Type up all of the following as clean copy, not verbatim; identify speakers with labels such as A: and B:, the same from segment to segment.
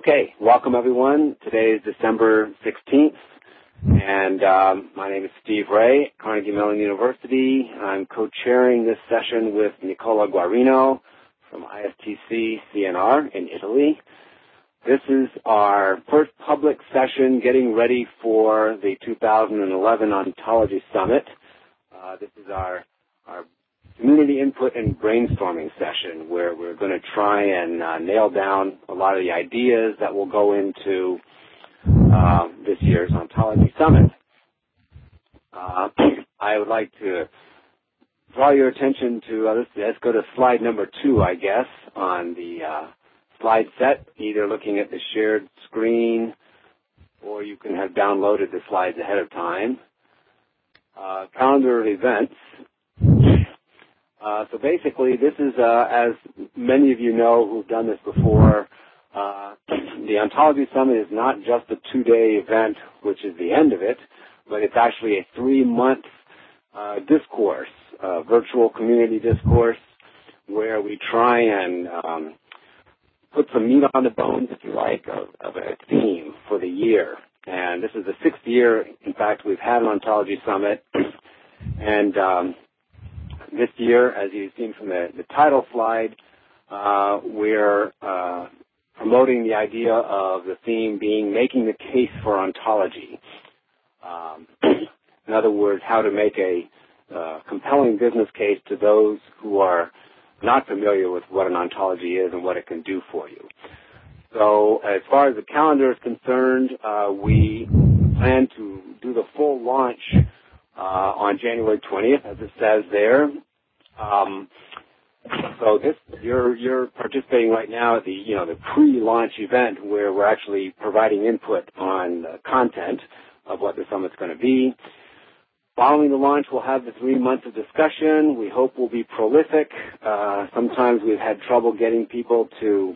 A: Okay, welcome everyone. Today is December 16th, and my name is Steve Ray, Carnegie Mellon University. I'm co-chairing this session with Nicola Guarino from ISTC CNR in Italy. This is our first public session getting ready for the 2011 Ontology Summit. This is our community input and brainstorming session where we're going to try and nail down a lot of the ideas that will go into this year's Ontology Summit. I would like to draw your attention to, let's go to slide number 2, I guess, on the slide set, either looking at the shared screen or you can have downloaded the slides ahead of time. Calendar of events. So basically, this is, as many of you know who've done this before, the Ontology Summit is not just a 2-day event, which is the end of it, but it's actually a 3-month discourse, virtual community discourse, where we try and put some meat on the bones, if you like, of a theme for the year. And this is the 6th year, in fact, we've had an Ontology Summit, and this year, as you've seen from the title slide, we're promoting the idea of the theme being making the case for ontology. In other words, how to make a compelling business case to those who are not familiar with what an ontology is and what it can do for you. So as far as the calendar is concerned, we plan to do the full launch on January 20th, as it says there. So you're participating right now at the pre-launch event where we're actually providing input on the content of what the summit's going to be. Following the launch, we'll have the 3 months of discussion. We hope we'll be prolific. Sometimes we've had trouble getting people to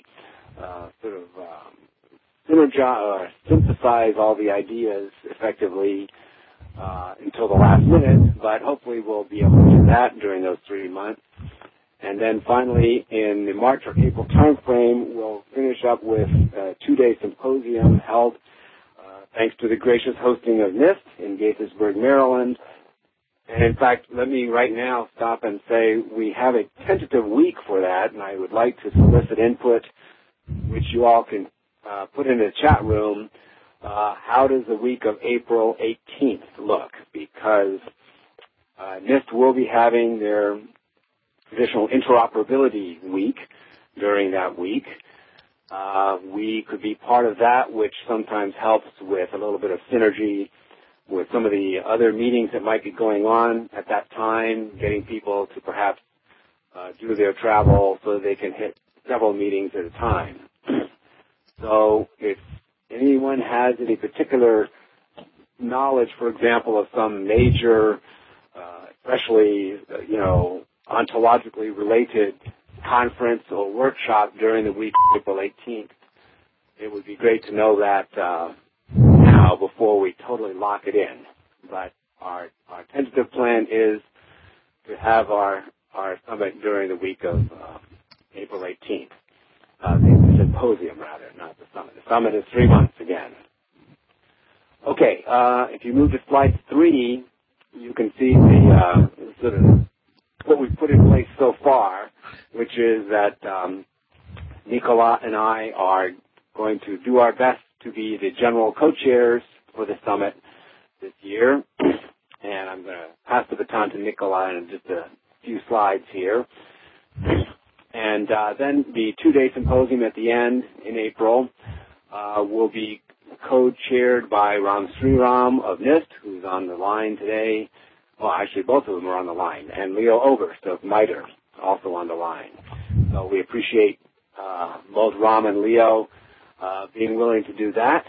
A: synergize or synthesize all the ideas effectively until the last minute, but hopefully we'll be able to do that during those 3 months. And then finally, in the March or April time frame, we'll finish up with a 2-day symposium held thanks to the gracious hosting of NIST in Gaithersburg, Maryland. And in fact, let me right now stop and say we have a tentative week for that, and I would like to solicit input, which you all can put in the chat room. How does the week of April 18th look? Because NIST will be having their traditional interoperability week during that week. We could be part of that, which sometimes helps with a little bit of synergy with some of the other meetings that might be going on at that time, getting people to perhaps do their travel so they can hit several meetings at a time. So if anyone has any particular knowledge, for example, of some major, especially, ontologically related conference or workshop during the week of April 18th, it would be great to know that now before we totally lock it in. But our tentative plan is to have our summit during the week of April 18th. The symposium, rather, not the summit. The summit is 3 months again. Okay, if you move to slide 3, you can see the sort of what we've put in place so far, which is that Nicola and I are going to do our best to be the general co-chairs for the summit this year. And I'm going to pass the baton to Nicola in just a few slides here. And then the 2-day symposium at the end in April will be co-chaired by Ram Sriram of NIST, who's on the line today. Well, actually, both of them are on the line. And Leo Oberst of MITRE, also on the line. So we appreciate both Ram and Leo being willing to do that.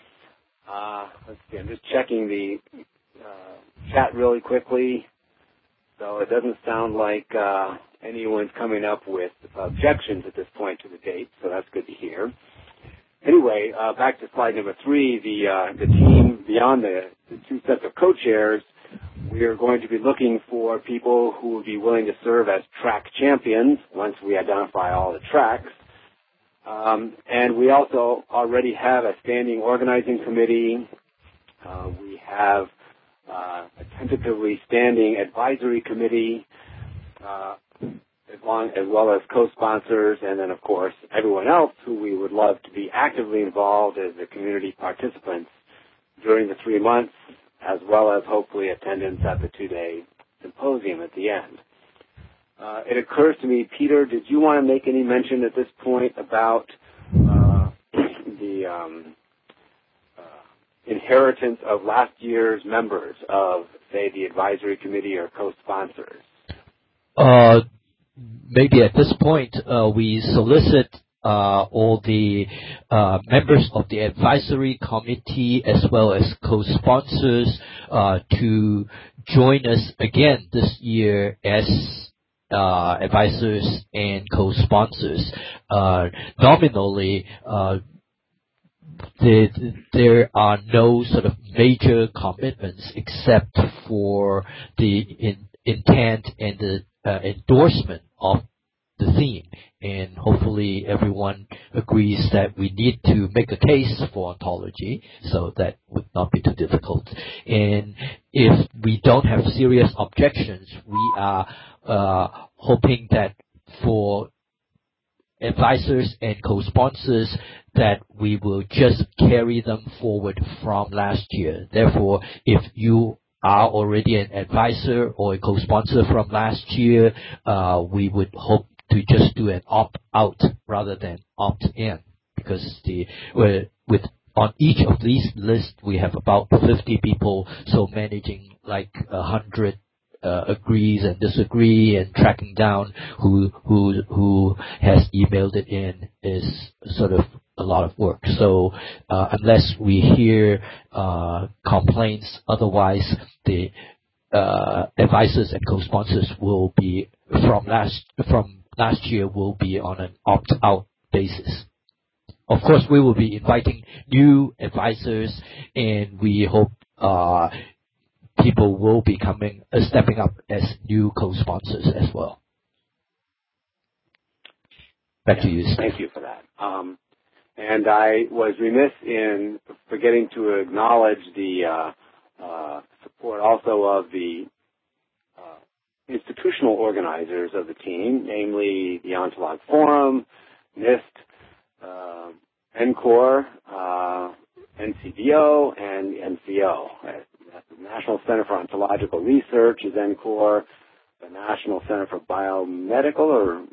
A: Let's see, I'm just checking the chat really quickly. So it doesn't sound like anyone's coming up with objections at this point to the date, so that's good to hear. Anyway, back to slide number 3, the team, beyond the 2 sets of co-chairs, we are going to be looking for people who will be willing to serve as track champions once we identify all the tracks. And we also already have a standing organizing committee. We have a tentatively standing advisory committee, as well as co-sponsors, and then, of course, everyone else who we would love to be actively involved as the community participants during the 3 months, as well as hopefully attendance at the 2-day symposium at the end. It occurs to me, Peter, did you want to make any mention at this point about the inheritance of last year's members of, say, the advisory committee or co-sponsors?
B: Maybe at this point, we solicit all the members of the advisory committee as well as co-sponsors to join us again this year as advisors and co-sponsors. Nominally, there are no sort of major commitments except for the intent and the endorsement of the theme, and hopefully everyone agrees that we need to make a case for ontology, so that would not be too difficult. And if we don't have serious objections, we are hoping that for advisors and co-sponsors that we will just carry them forward from last year. Therefore, if you are already an advisor or a co-sponsor from last year, we would hope to just do an opt-out rather than opt-in, because on each of these lists we have about 50 people, so managing like 100 agrees and disagree and tracking down who has emailed it in is sort of a lot of work. So unless we hear complaints, otherwise the advisors and co-sponsors will be from last year will be on an opt-out basis. Of course, we will be inviting new advisors, and we hope people will be stepping up as new co-sponsors as well. Back to you, Steve.
A: Thank you for that. And I was remiss in forgetting to acknowledge the support also of the institutional organizers of the team, namely the Ontolog Forum, NIST, NCORE, NCBO, and NCO. The National Center for Ontological Research is NCORE. The National Center for Biomedical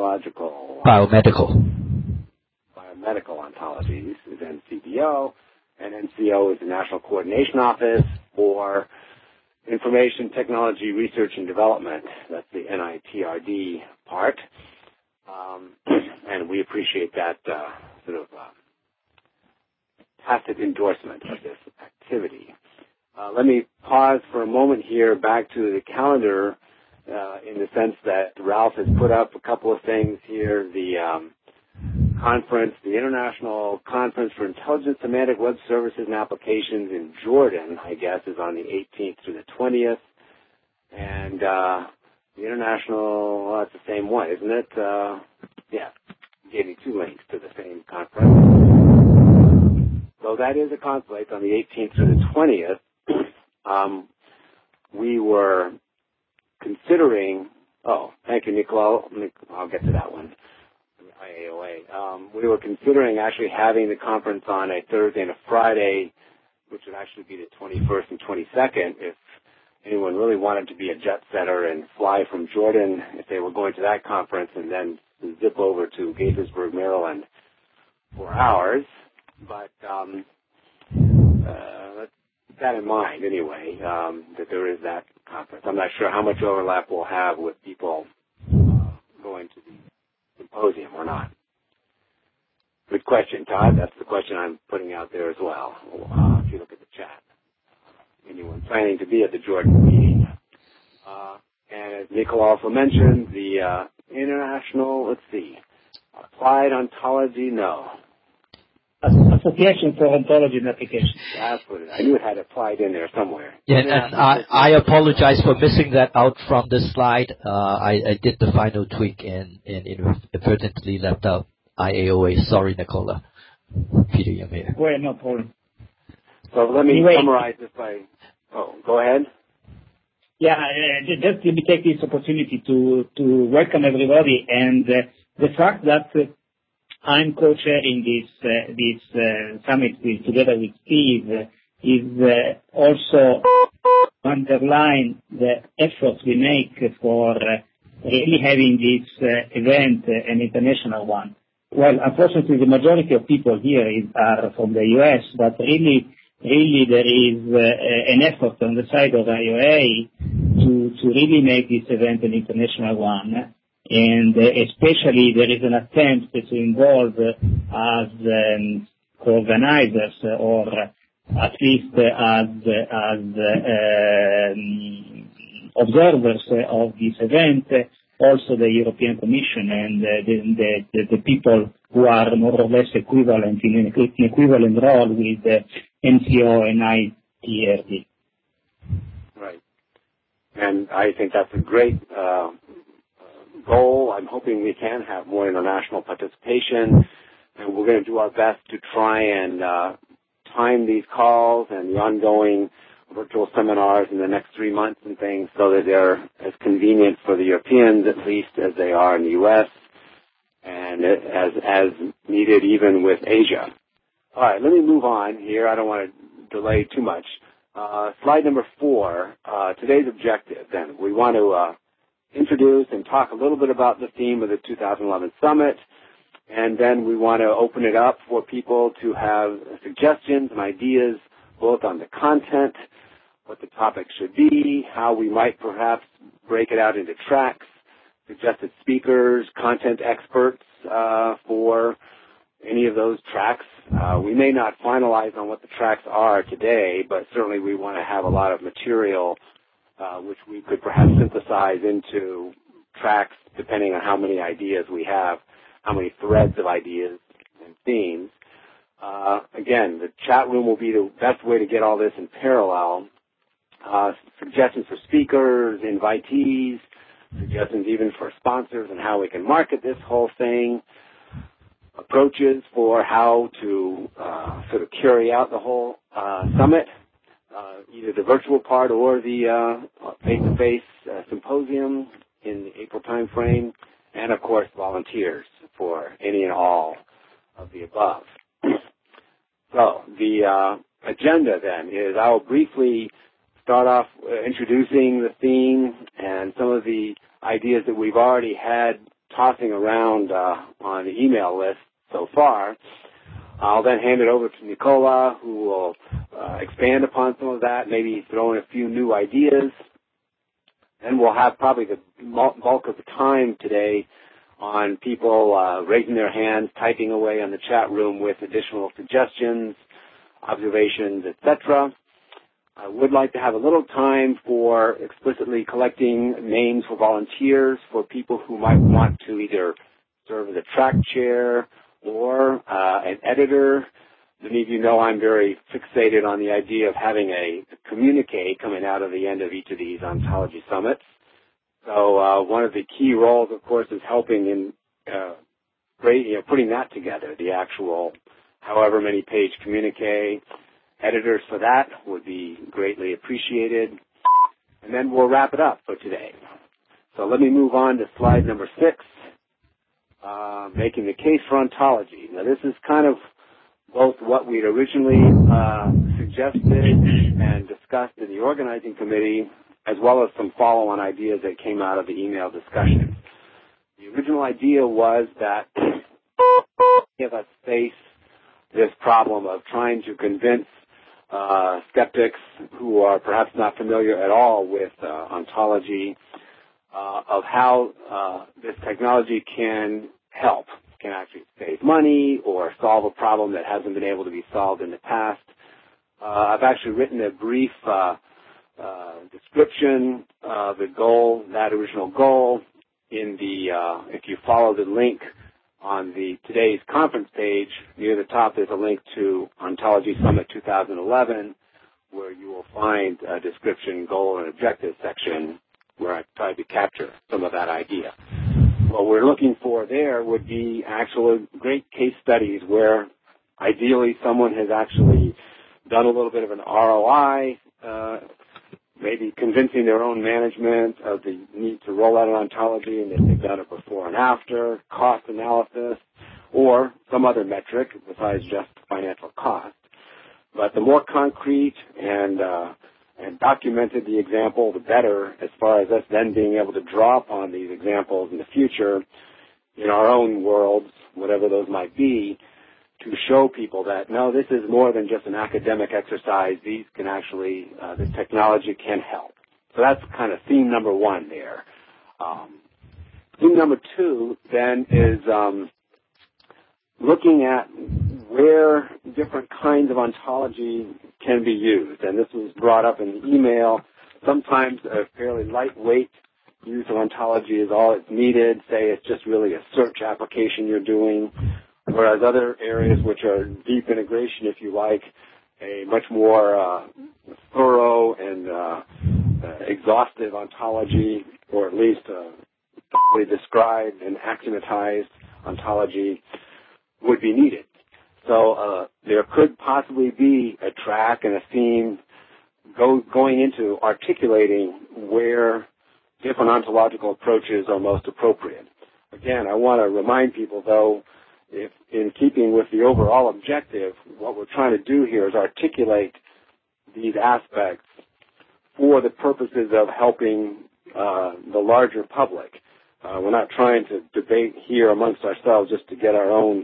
A: Ontologies is NCBO, and NCO is the National Coordination Office for Information Technology Research and Development. That's the NITRD part. And we appreciate that sort of tacit endorsement of this activity. Let me pause for a moment here back to the calendar in the sense that Ralph has put up a couple of things here. The conference, the International Conference for Intelligent Semantic Web Services and Applications in Jordan, I guess, is on the 18th through the 20th. And the International, well, it's the same one, isn't it? Yeah, gave me two links to the same conference. So that is a conflict on the 18th through the 20th. We were considering, thank you, Nicola. I'll get to that one. IAOA. We were considering actually having the conference on a Thursday and a Friday, which would actually be the 21st and 22nd, if anyone really wanted to be a jet setter and fly from Jordan, if they were going to that conference, and then zip over to Gaithersburg, Maryland for hours. But let's keep that in mind anyway, that there is that conference. I'm not sure how much overlap we'll have with people going to the symposium or not. Good question, Todd. That's the question I'm putting out there as well. If you look at the chat, anyone planning to be at the Jordan meeting? And as Nicola also mentioned, the international, Applied Ontology,
C: Association for Ontology and Applications.
A: That's what it is. I knew it had applied in there somewhere.
B: Yeah, and I apologize for missing that out from the slide. I did the final tweak and inadvertently left out IAOA. Sorry, Nicola. Peter Yamir.
C: Well, no problem.
A: So let me summarize this by... Oh, go ahead.
C: Yeah, just let me take this opportunity to welcome everybody, and the fact that I'm co-chairing this summit together with Steve is also underline the efforts we make for really having this event an international one. Well, unfortunately, the majority of people here are from the U.S., but really there is an effort on the side of IAOA to really make this event an international one. And especially there is an attempt to involve as co-organizers or at least as observers of this event, also the European Commission and the people who are more or less equivalent in an equivalent role with NCO and ITRD.
A: Right. And I think that's a great goal. I'm hoping we can have more international participation, and we're going to do our best to try and time these calls and the ongoing virtual seminars in the next 3 months and things so that they're as convenient for the Europeans, at least, as they are in the U.S., and as needed even with Asia. All right, let me move on here. I don't want to delay too much. Slide number 4, today's objective, then. We want to introduce and talk a little bit about the theme of the 2011 summit, and then we want to open it up for people to have suggestions and ideas both on the content, what the topic should be, how we might perhaps break it out into tracks, suggested speakers, content experts for any of those tracks. We may not finalize on what the tracks are today, but certainly we want to have a lot of material which we could perhaps synthesize into tracks depending on how many ideas we have, how many threads of ideas and themes. Again, the chat room will be the best way to get all this in parallel. Suggestions for speakers, invitees, suggestions even for sponsors and how we can market this whole thing, approaches for how to sort of carry out the whole summit, either the virtual part or the face-to-face symposium in the April time frame, and, of course, volunteers for any and all of the above. So the agenda, then, is I'll briefly start off introducing the theme and some of the ideas that we've already had tossing around on the email list so far. I'll then hand it over to Nicola, who will expand upon some of that, maybe throw in a few new ideas. And we'll have probably the bulk of the time today on people raising their hands, typing away on the chat room with additional suggestions, observations, etc. I would like to have a little time for explicitly collecting names for volunteers for people who might want to either serve as a track chair or an editor. Many of you know I'm very fixated on the idea of having a communique coming out of the end of each of these ontology summits. So one of the key roles, of course, is helping in putting that together, the actual however many page communique. Editors for that would be greatly appreciated. And then we'll wrap it up for today. So let me move on to slide number 6, making the case for ontology. Now this is kind of both what we'd originally suggested and discussed in the organizing committee, as well as some follow-on ideas that came out of the email discussion. The original idea was that many of us face this problem of trying to convince skeptics who are perhaps not familiar at all with ontology of how this technology can help, can actually save money or solve a problem that hasn't been able to be solved in the past. I've actually written a brief description of the goal, that original goal, in the if you follow the link on today's conference page, near the top there's a link to Ontology Summit 2011, where you will find a description, goal, and objective section where I tried to capture some of that idea. what we're looking for there would be actual great case studies where ideally someone has actually done a little bit of an ROI, maybe convincing their own management of the need to roll out an ontology and that they've done it before and after, cost analysis, or some other metric besides just financial cost. But the more concrete and documented the example, the better, as far as us then being able to draw upon these examples in the future in our own worlds, whatever those might be, to show people that, no, this is more than just an academic exercise. These can actually, this technology can help. So that's kind of theme number one there. Theme number two then is looking at where different kinds of ontology can be used. And this was brought up in the email. Sometimes a fairly lightweight use of ontology is all that's needed. Say it's just really a search application you're doing. Whereas other areas which are deep integration, if you like, a much more thorough and exhaustive ontology, or at least thoroughly described and axiomatized ontology would be needed. So there could possibly be a track and a theme going into articulating where different ontological approaches are most appropriate. Again, I want to remind people, though, if in keeping with the overall objective, what we're trying to do here is articulate these aspects for the purposes of helping the larger public. We're not trying to debate here amongst ourselves just to get our own,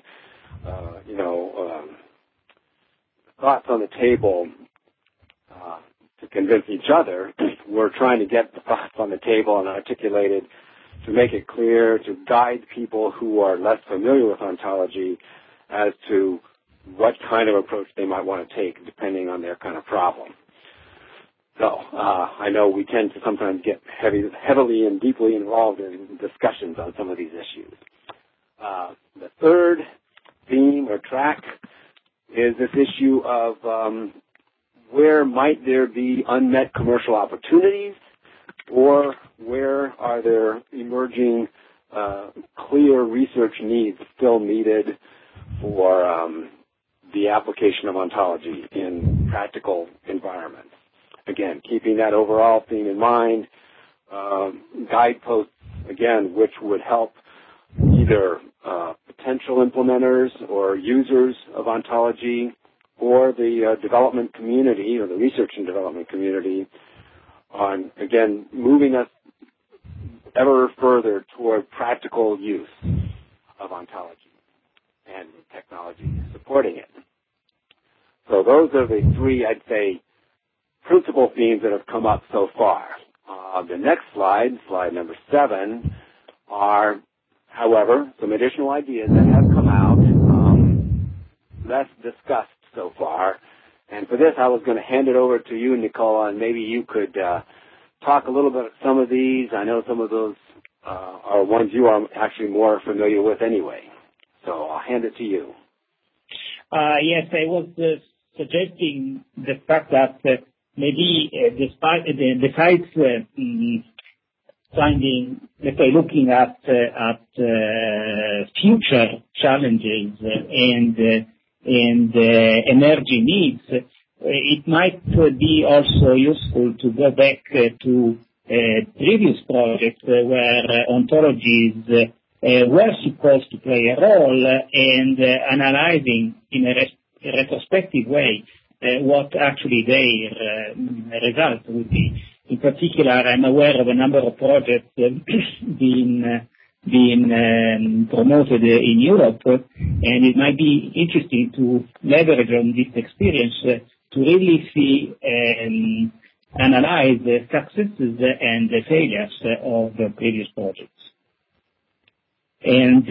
A: thoughts on the table to convince each other. We're trying to get the thoughts on the table and articulated to make it clear, to guide people who are less familiar with ontology as to what kind of approach they might want to take depending on their kind of problem. So I know we tend to sometimes get heavily and deeply involved in discussions on some of these issues. The third theme or track is this issue of where might there be unmet commercial opportunities, or where are there emerging clear research needs still needed for the application of ontology in practical environments. Again, keeping that overall theme in mind, guideposts, again, which would help either potential implementers or users of ontology or the development community or the research and development community on, again, moving us ever further toward practical use of ontology and technology supporting it. So those are the three, I'd say, principal themes that have come up so far. The next slide, slide number 7, are, however, some additional ideas that have come out, less discussed so far. And for this, I was going to hand it over to you, Nicola, and maybe you could talk a little bit about some of these. I know some of those are ones you are actually more familiar with anyway. So I'll hand it to you.
C: Yes, I was suggesting the fact that maybe besides finding, let's say, looking at future challenges and emerging needs, it might be also useful to go back to previous projects where ontologies were supposed to play a role and analyzing in a retrospective way what actually their results would be. In particular, I'm aware of a number of projects being promoted in Europe, and it might be interesting to leverage on this experience to really see and analyze the successes and the failures of the previous projects. And,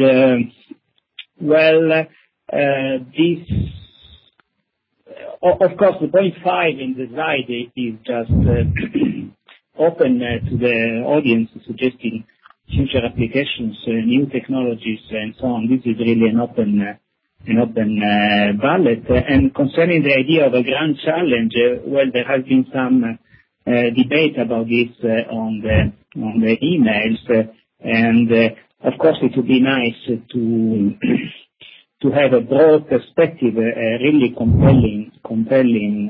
C: this, of course, the point 5 in the slide is just open to the audience, suggesting future applications, new technologies, and so on. This is really an open ballot. And concerning the idea of a grand challenge, well, there has been some debate about this on the emails, and of course, it would be nice to have a broad perspective, a really compelling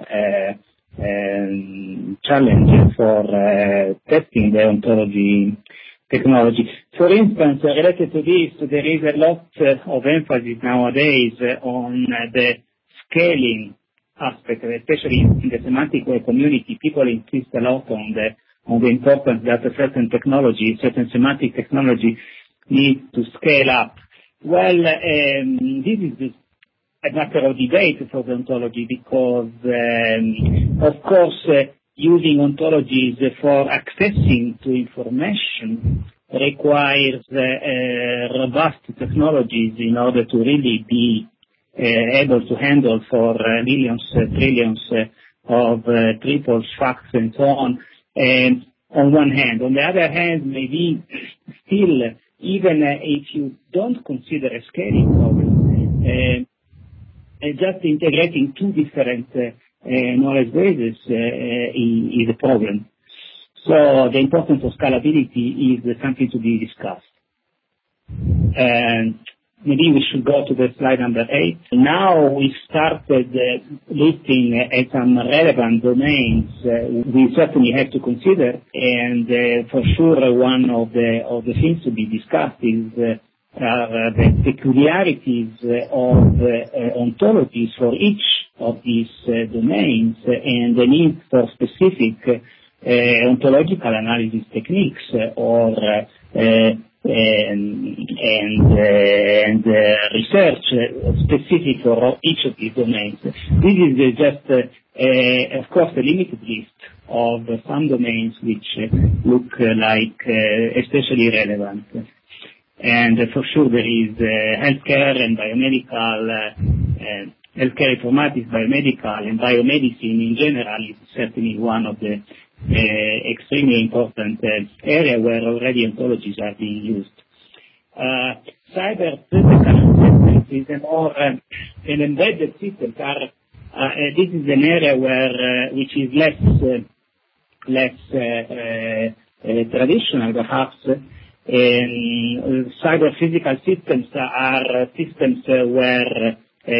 C: challenge for testing the ontology technology. For instance, related to this, there is a lot of emphasis nowadays on the scaling aspect, especially in the semantic web community. People insist a lot on the importance that a certain semantic technology needs to scale up. Well, this is a matter of debate for the ontology because, of course, using ontologies for accessing to information requires robust technologies in order to really be able to handle for millions, trillions of triples, facts, and so on one hand. On the other hand, maybe still, even if you don't consider a scaling problem, just integrating two different knowledge bases is a problem. So the importance of scalability is something to be discussed. And maybe we should go to the slide number 8. Now we started listing some relevant domains we certainly have to consider, and for sure one of the things to be discussed is the peculiarities of ontologies for each of these domains and the need for specific ontological analysis techniques or and research specific for each of these domains. This is just, of course, a limited list of some domains which look like especially relevant. And for sure there is healthcare and biomedical, healthcare informatics, biomedical, and biomedicine in general is certainly one of the extremely important area where already ontologies are being used. Cyber physical systems is an embedded systems are this is an area where which is less traditional perhaps. Cyber physical systems are systems where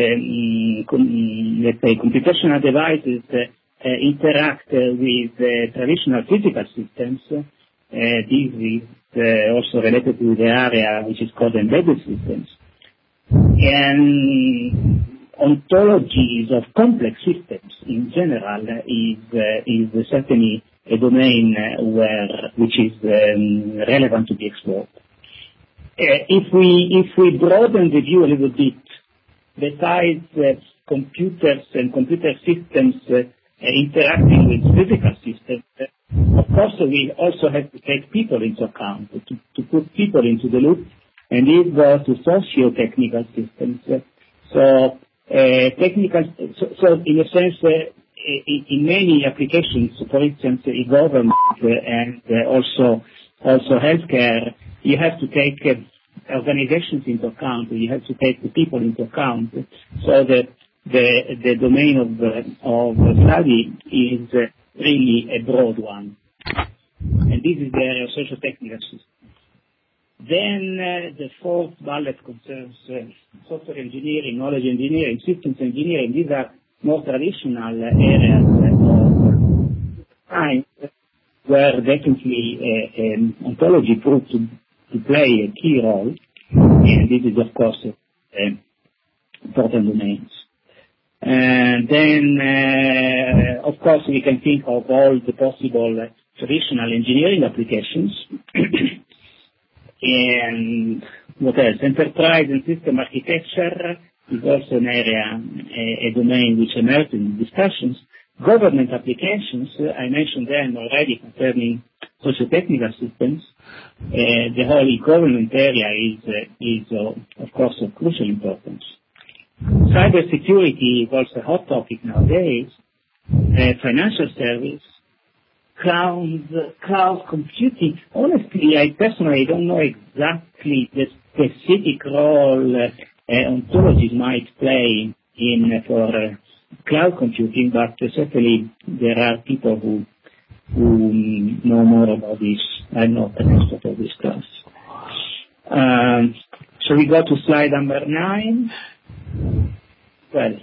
C: let's say computational devices interact with traditional physical systems. This is also related to the area which is called embedded systems. And ontologies of complex systems in general is certainly a domain which is relevant to be explored. If we broaden the view a little bit, besides computers and computer systems interacting with physical systems, of course we also have to take people into account, to put people into the loop, and this goes to socio-technical systems. So in a sense, in many applications, for instance, in government and also healthcare, you have to take organizations into account, you have to take the people into account, so that the domain of study is really a broad one. And this is the area of socio-technical systems. Then the fourth bullet concerns software engineering, knowledge engineering, systems engineering. These are more traditional areas of science where definitely ontology proved to play a key role, and this is of course important domains. And then of course we can think of all the possible traditional engineering applications. And what else? Enterprise and system architecture is also an area, a domain which emerged in discussions. Government applications, I mentioned them already concerning socio-technical systems. The whole e-government area is of course of crucial importance. Cybersecurity is also a hot topic nowadays. Financial service, cloud computing. Honestly, I personally don't know exactly the specific role ontologies might play for cloud computing, but certainly there are people who know more about this. I'm not an expert of this class. Shall we go to slide number 9? Well,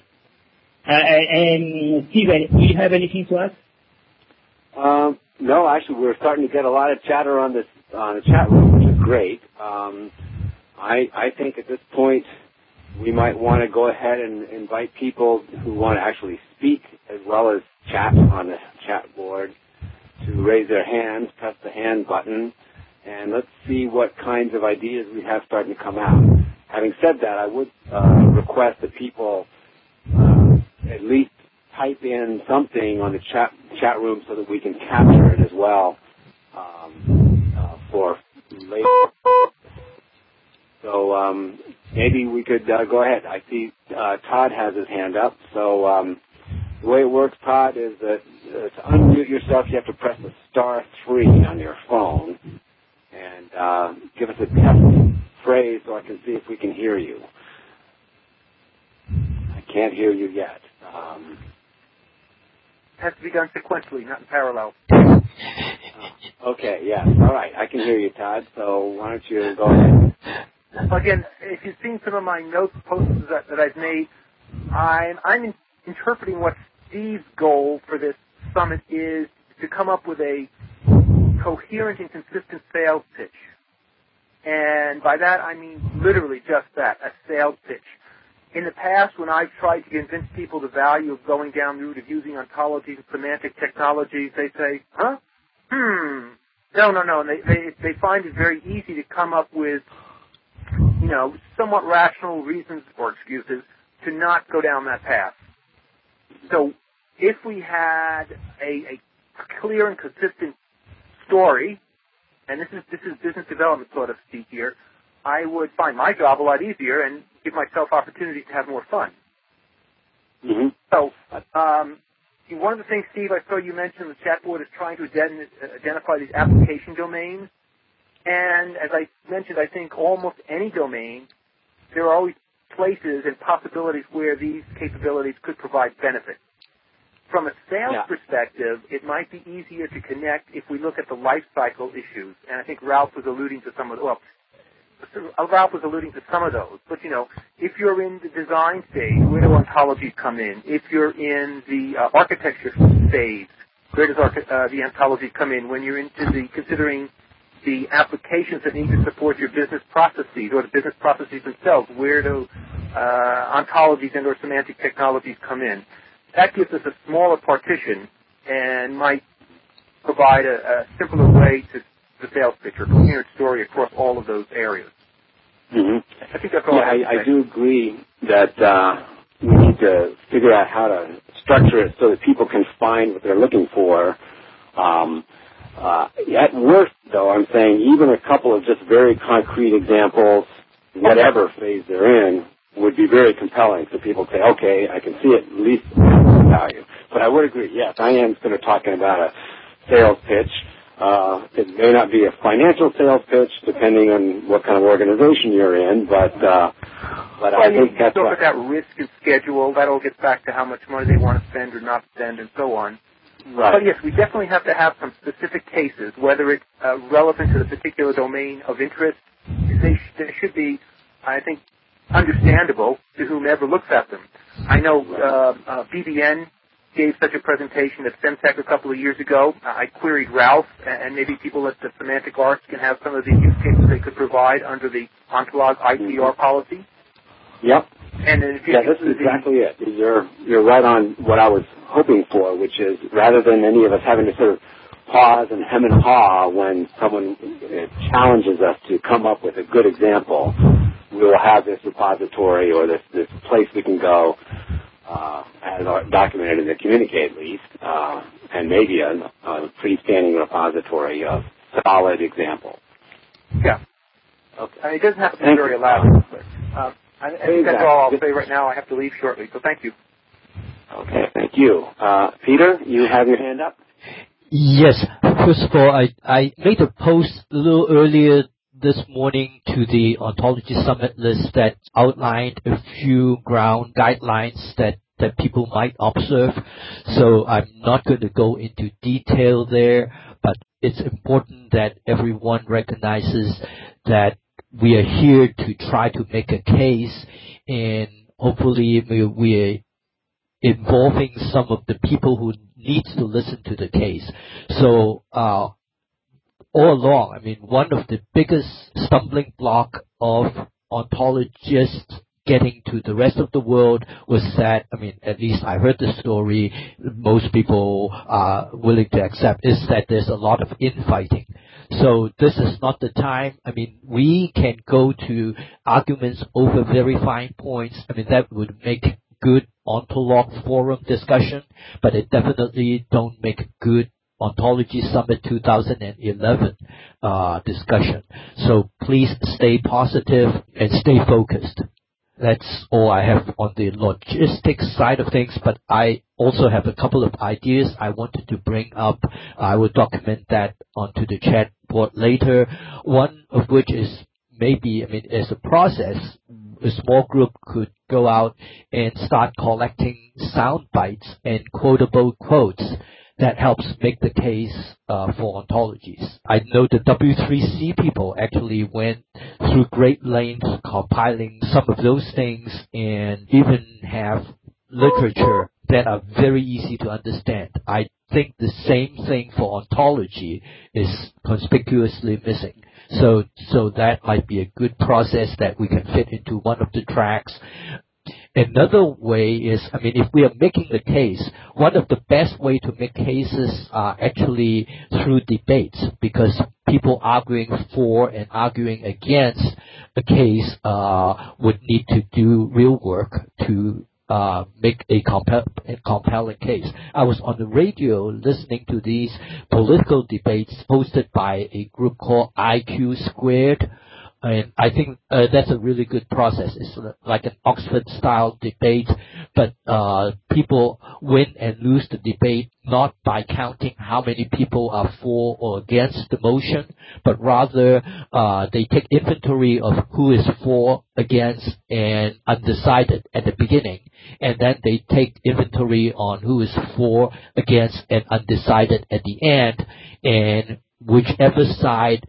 C: Steven, do you have anything to add?
A: No, actually, we're starting to get a lot of chatter on the chat room, which is great. I think at this point we might want to go ahead and invite people who want to actually speak as well as chat on the chat board to raise their hands, press the hand button, and let's see what kinds of ideas we have starting to come out. Having said that, I would request that people at least type in something on the chat room so that we can capture it as well for later. So maybe we could go ahead. I see Todd has his hand up. So the way it works, Todd, is that to unmute yourself, you have to press the *3 on your phone and give us a test phrase so I can see if we can hear you. I can't hear you yet.
D: Has to be done sequentially, not in parallel.
A: Okay, yes. All right. I can hear you, Todd. So why don't you go ahead?
D: Again, if you've seen some of my notes posts that I've made, I'm interpreting what Steve's goal for this summit is to come up with a coherent and consistent sales pitch. And by that, I mean literally just that, a sales pitch. In the past, when I've tried to convince people the value of going down the route of using ontologies and semantic technologies, they say, huh? No. And they find it very easy to come up with, somewhat rational reasons or excuses to not go down that path. So if we had a clear and consistent story, and this is business development sort of speak here, I would find my job a lot easier and give myself opportunities to have more fun.
A: Mm-hmm.
D: So one of the things, Steve, I saw you mention the chat board is trying to identify these application domains. And as I mentioned, I think almost any domain, there are always places and possibilities where these capabilities could provide benefit. From a sales perspective, it might be easier to connect if we look at the life cycle issues. And I think Ralph was alluding to some of those. But, if you're in the design stage, where do ontologies come in? If you're in the architecture phase, where does the ontologies come in? When you're into considering the applications that need to support your business processes or the business processes themselves, where do ontologies and or semantic technologies come in? That gives us a smaller partition and might provide a simpler way to the sales pitch or coherent story across all of those areas.
A: Mm-hmm.
D: I think that's all
A: I do agree that we need to figure out how to structure it so that people can find what they're looking for. At worst, though, I'm saying even a couple of just very concrete examples, whatever phase they're in, would be very compelling. So people say, okay, I can see it, at least value. But I would agree, yes, I am sort of talking about a sales pitch. It may not be a financial sales pitch, depending on what kind of organization you're in, but I think that's
D: right. Look at that risk and schedule. That all gets back to how much money they want to spend or not spend and so on.
A: Right.
D: But yes, we definitely have to have some specific cases, whether it's relevant to the particular domain of interest. They should be, I think, understandable to whomever looks at them. I know BBN gave such a presentation at Semtech a couple of years ago. I queried Ralph, and maybe people at the Semantic Arts can have some of the use cases they could provide under the Ontolog IPR policy.
A: Yep.
D: And then
A: this is exactly it. You're right on what I was hoping for, which is rather than any of us having to sort of pause and hem and haw when someone challenges us to come up with a good example, we will have this repository or this place we can go as documented in the communique at least, and maybe a freestanding repository of solid examples.
D: Yeah.
A: Okay.
D: It doesn't have to be very elaborate. I think that's all I'll say right now. I have to leave shortly, so thank you.
A: Okay, thank you. Peter, you have your hand up?
B: Yes. First of all, I made a post a little earlier this morning to the Ontology Summit list that outlined a few ground guidelines that people might observe. So I'm not going to go into detail there, but it's important that everyone recognizes that we are here to try to make a case, and hopefully we're involving some of the people who need to listen to the case. So all along, I mean, one of the biggest stumbling block of ontologists getting to the rest of the world was that, I mean, at least I heard the story, most people are willing to accept, is that there's a lot of infighting. So this is not the time. I mean, we can go to arguments over very fine points. I mean, that would make good ontolog forum discussion, but it definitely don't make good Ontology Summit 2011 discussion. So please stay positive and stay focused. That's all I have on the logistics side of things, but I also have a couple of ideas I wanted to bring up. I will document that onto the chat board later. One of which is maybe, I mean, as a process, a small group could go out and start collecting sound bites and quotable quotes that helps make the case for ontologies. I know the W3C people actually went through great lengths compiling some of those things and even have literature that are very easy to understand. I think the same thing for ontology is conspicuously missing. So that might be a good process that we can fit into one of the tracks. Another way is, I mean, if we are making the case, one of the best way to make cases are actually through debates, because people arguing for and arguing against a case would need to do real work to make a compelling case. I was on the radio listening to these political debates hosted by a group called IQ Squared. And I think that's a really good process. It's like an Oxford-style debate, but people win and lose the debate not by counting how many people are for or against the motion, but rather they take inventory of who is for, against, and undecided at the beginning, and then they take inventory on who is for, against, and undecided at the end, and whichever side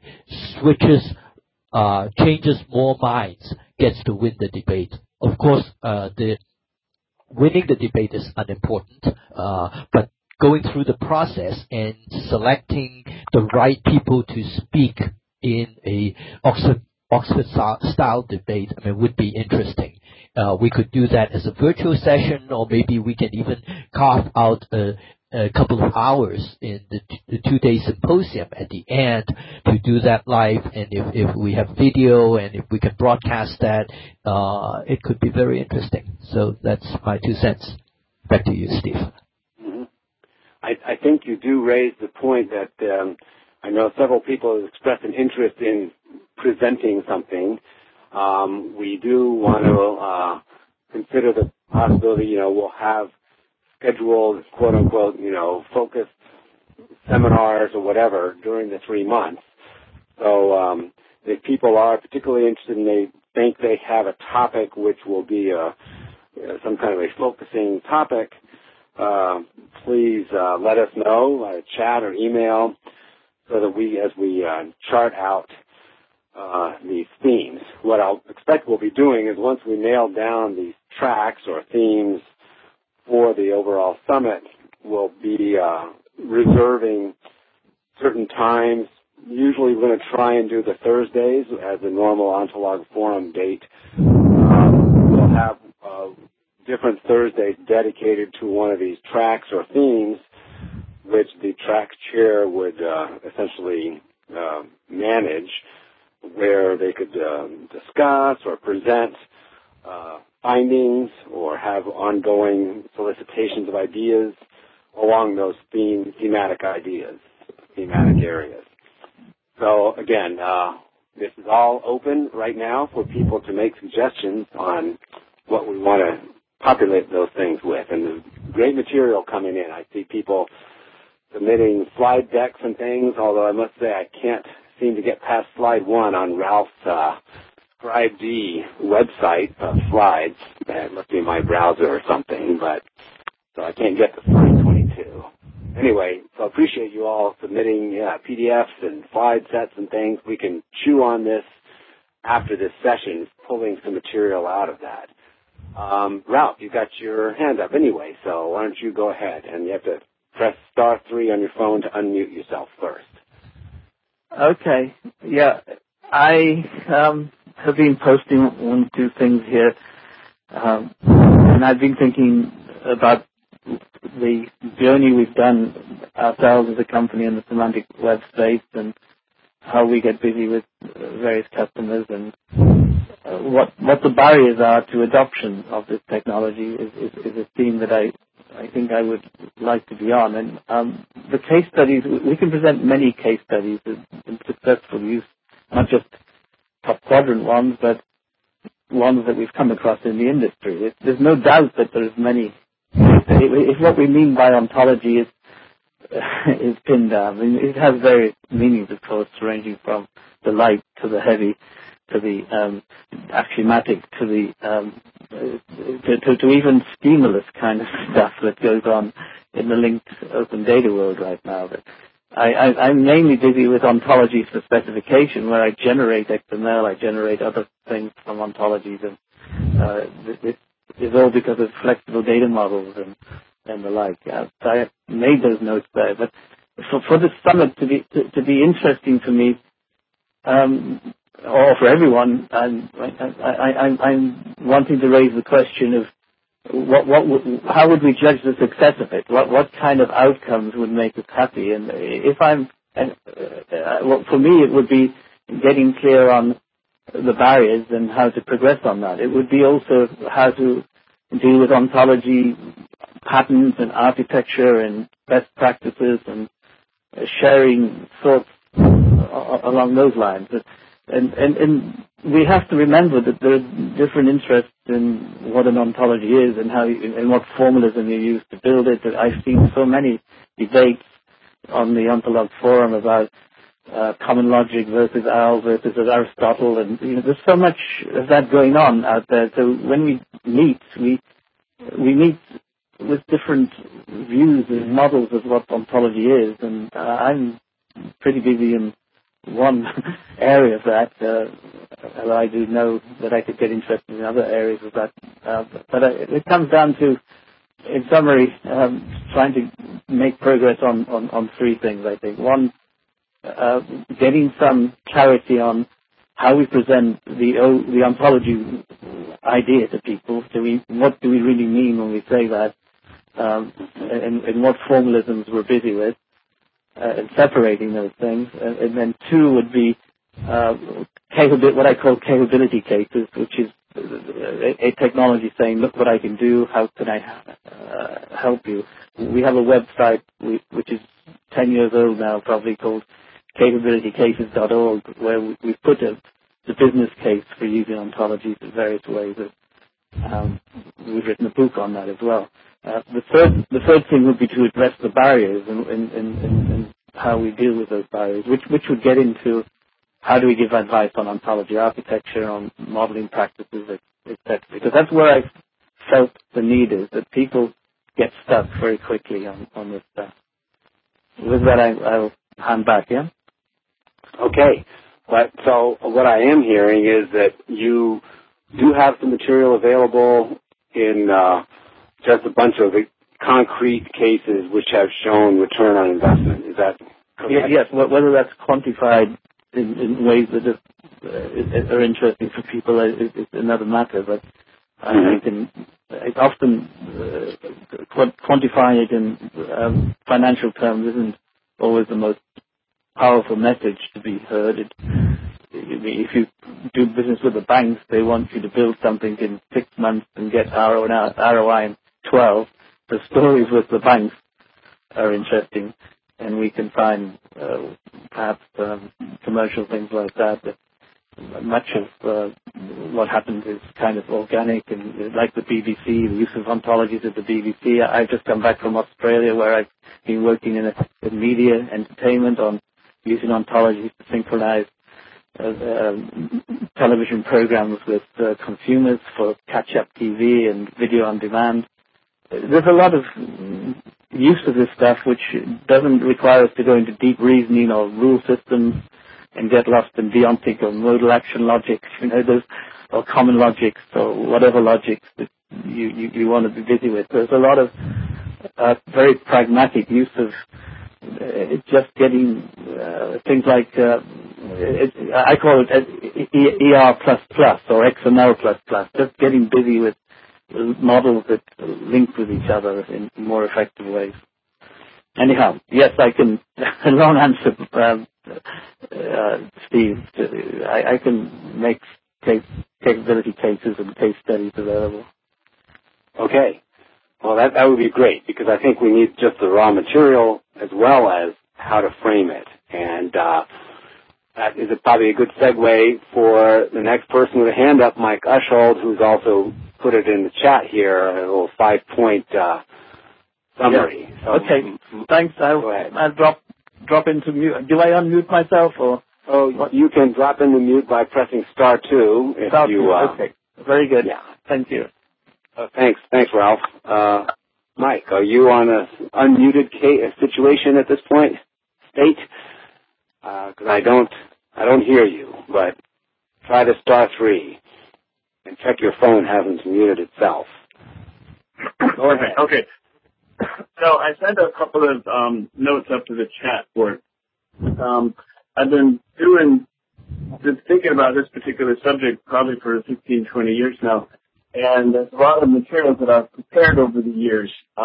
B: changes more minds gets to win the debate. Of course, the winning the debate is unimportant, but going through the process and selecting the right people to speak in a Oxford-style debate, I mean, would be interesting. We could do that as a virtual session, or maybe we can even carve out a couple of hours in the 2-day symposium at the end to do that live. And if we have video and if we can broadcast that, it could be very interesting. So that's my 2 cents. Back to you, Steve.
A: Mm-hmm. I think you do raise the point that I know several people have expressed an interest in presenting something. We do want to consider the possibility, we'll have scheduled, quote-unquote, focused seminars or whatever during the 3 months. So if people are particularly interested and they think they have a topic which will be some kind of a focusing topic, please let us know, chat or email, so that as we chart out these themes. What I'll expect we'll be doing is once we nail down these tracks or themes for the overall summit, we'll be reserving certain times. Usually we're going to try and do the Thursdays as the normal Ontolog Forum date. We'll have different Thursdays dedicated to one of these tracks or themes, which the track chair would essentially manage, where they could discuss or present findings or have ongoing solicitations of ideas along those thematic areas. So again, this is all open right now for people to make suggestions on what we want to populate those things with. And there's great material coming in. I see people submitting slide decks and things, although I must say I can't seem to get past slide 1 on Ralph's ScribeD website of slides. That must be my browser or something, but so I can't get to slide 22. Anyway, so I appreciate you all submitting PDFs and slide sets and things. We can chew on this after this session, pulling some material out of that. Ralph, you got your hand up anyway, so why don't you go ahead? And you have to press *3 on your phone to unmute yourself first.
E: Okay. Yeah, I have been posting 1 or 2 things here, and I've been thinking about the journey we've done ourselves as a company in the semantic web space and how we get busy with various customers and what the barriers are to adoption of this technology is a theme that I think I would like to be on. And the case studies, we can present many case studies in successful use, not just top quadrant ones, but ones that we've come across in the industry. There's no doubt that there's many. If what we mean by ontology is pinned down, I mean, it has various meanings, of course, ranging from the light to the heavy to the axiomatic to the to even schemaless kind of stuff that goes on in the linked open data world right now. But I'm mainly busy with ontologies for specification, where I generate XML, I generate other things from ontologies, and this is all because of flexible data models and the like. So I made those notes there. But for this summit to be interesting for me, or for everyone, I'm wanting to raise the question of how would we judge the success of it? What kind of outcomes would make us happy? And for me, it would be getting clear on the barriers and how to progress on that. It would be also how to deal with ontology patterns and architecture and best practices and sharing thoughts along those lines. And we have to remember that there are different interests in what an ontology is and how and what formalism you use to build it. I've seen so many debates on the Ontolog forum about common logic versus OWL versus Aristotle, and there's so much of that going on out there. So when we meet, we meet with different views and models of what ontology is, and I'm pretty busy in one area of that. Although I do know that I could get interested in other areas of that. But it comes down to, in summary, trying to make progress on 3 things, I think. One, getting some clarity on how we present the ontology idea to people. What do we really mean when we say that? And what formalisms we're busy with, and separating those things. And then 2 would be what I call capability cases, which is a technology saying, look what I can do, how can I help you. We have a website which is 10 years old now, probably, called capabilitycases.org, where we've put the business case for using ontologies in various ways. We've written a book on that as well. The third thing would be to address the barriers and how we deal with those barriers, which would get into how do we give advice on ontology architecture, on modeling practices, etc. Because that's where I felt the need is, that people get stuck very quickly on this stuff. With that, I'll hand back, yeah?
A: Okay. So what I am hearing is that you do have some material available in just a bunch of concrete cases which have shown return on investment. Is that correct?
E: Yes. Whether that's quantified in ways that are interesting for people is another matter. But it's often quantifying it in financial terms isn't always the most powerful message to be heard. If you do business with the banks, they want you to build something in 6 months and get ROI in 12. The stories with the banks are interesting, and we can find perhaps commercial things like that. But much of what happens is kind of organic, and like the BBC, the use of ontologies at the BBC. I've just come back from Australia, where I've been working in media entertainment on using ontologies to synchronize television programs with consumers for catch-up TV and video on demand. There's a lot of use of this stuff which doesn't require us to go into deep reasoning or rule systems. and get lost in deontic or modal action logic, or common logics or whatever logics that you want to be busy with. There's a lot of very pragmatic use of just getting things like I call it ER++ or XML++, just getting busy with models that link with each other in more effective ways. Anyhow, yes, I can. Long answer, Steve. I can make capability cases and case studies available.
A: Okay. Well, that would be great, because I think we need just the raw material as well as how to frame it. And that is probably a good segue for the next person with a hand up, Mike Ushold, who's also put it in the chat here, a little 5-point summary.
E: Yeah. So, okay, thanks. I'll drop into mute. Do I unmute myself or?
A: Oh, what? You can drop into mute by pressing *2 if you.
E: Okay, very good.
A: Yeah.
E: Thank you.
A: Thanks, Ralph. Mike, are you on a unmuted situation at this point? State? Because I don't hear you. But try the *3 and check your phone hasn't muted itself. Go ahead.
F: Okay. So I sent a couple of notes up to the chat for it. I've been thinking about this particular subject probably for 15, 20 years now. And there's a lot of materials that I've prepared over the years.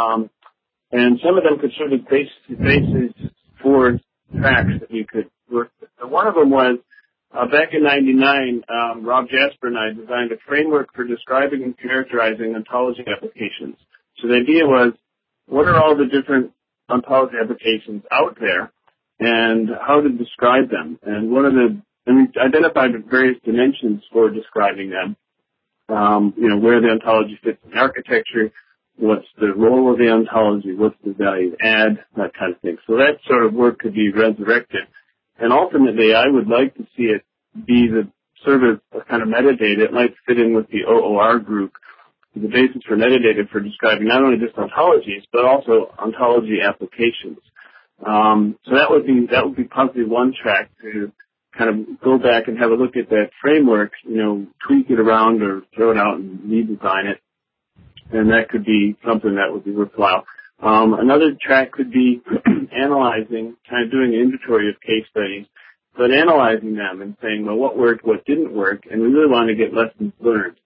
F: And some of them could serve as bases for tracks that you could work with. So one of them was, back in '99, Rob Jasper and I designed a framework for describing and characterizing ontology applications. So the idea was, what are all the different ontology applications out there, and how to describe them? And we identified various dimensions for describing them. Where the ontology fits in architecture, what's the role of the ontology, what's the value add, that kind of thing. So that sort of work could be resurrected. And ultimately, I would like to see it be the sort of a kind of metadata. It might fit in with the OOR group, the basis for metadata for describing not only just ontologies, but also ontology applications. So that would be possibly one track to kind of go back and have a look at that framework, tweak it around or throw it out and redesign it. And that could be something that would be worthwhile. Another track could be analyzing, kind of doing an inventory of case studies, but analyzing them and saying, well, what worked, what didn't work, and we really want to get lessons learned.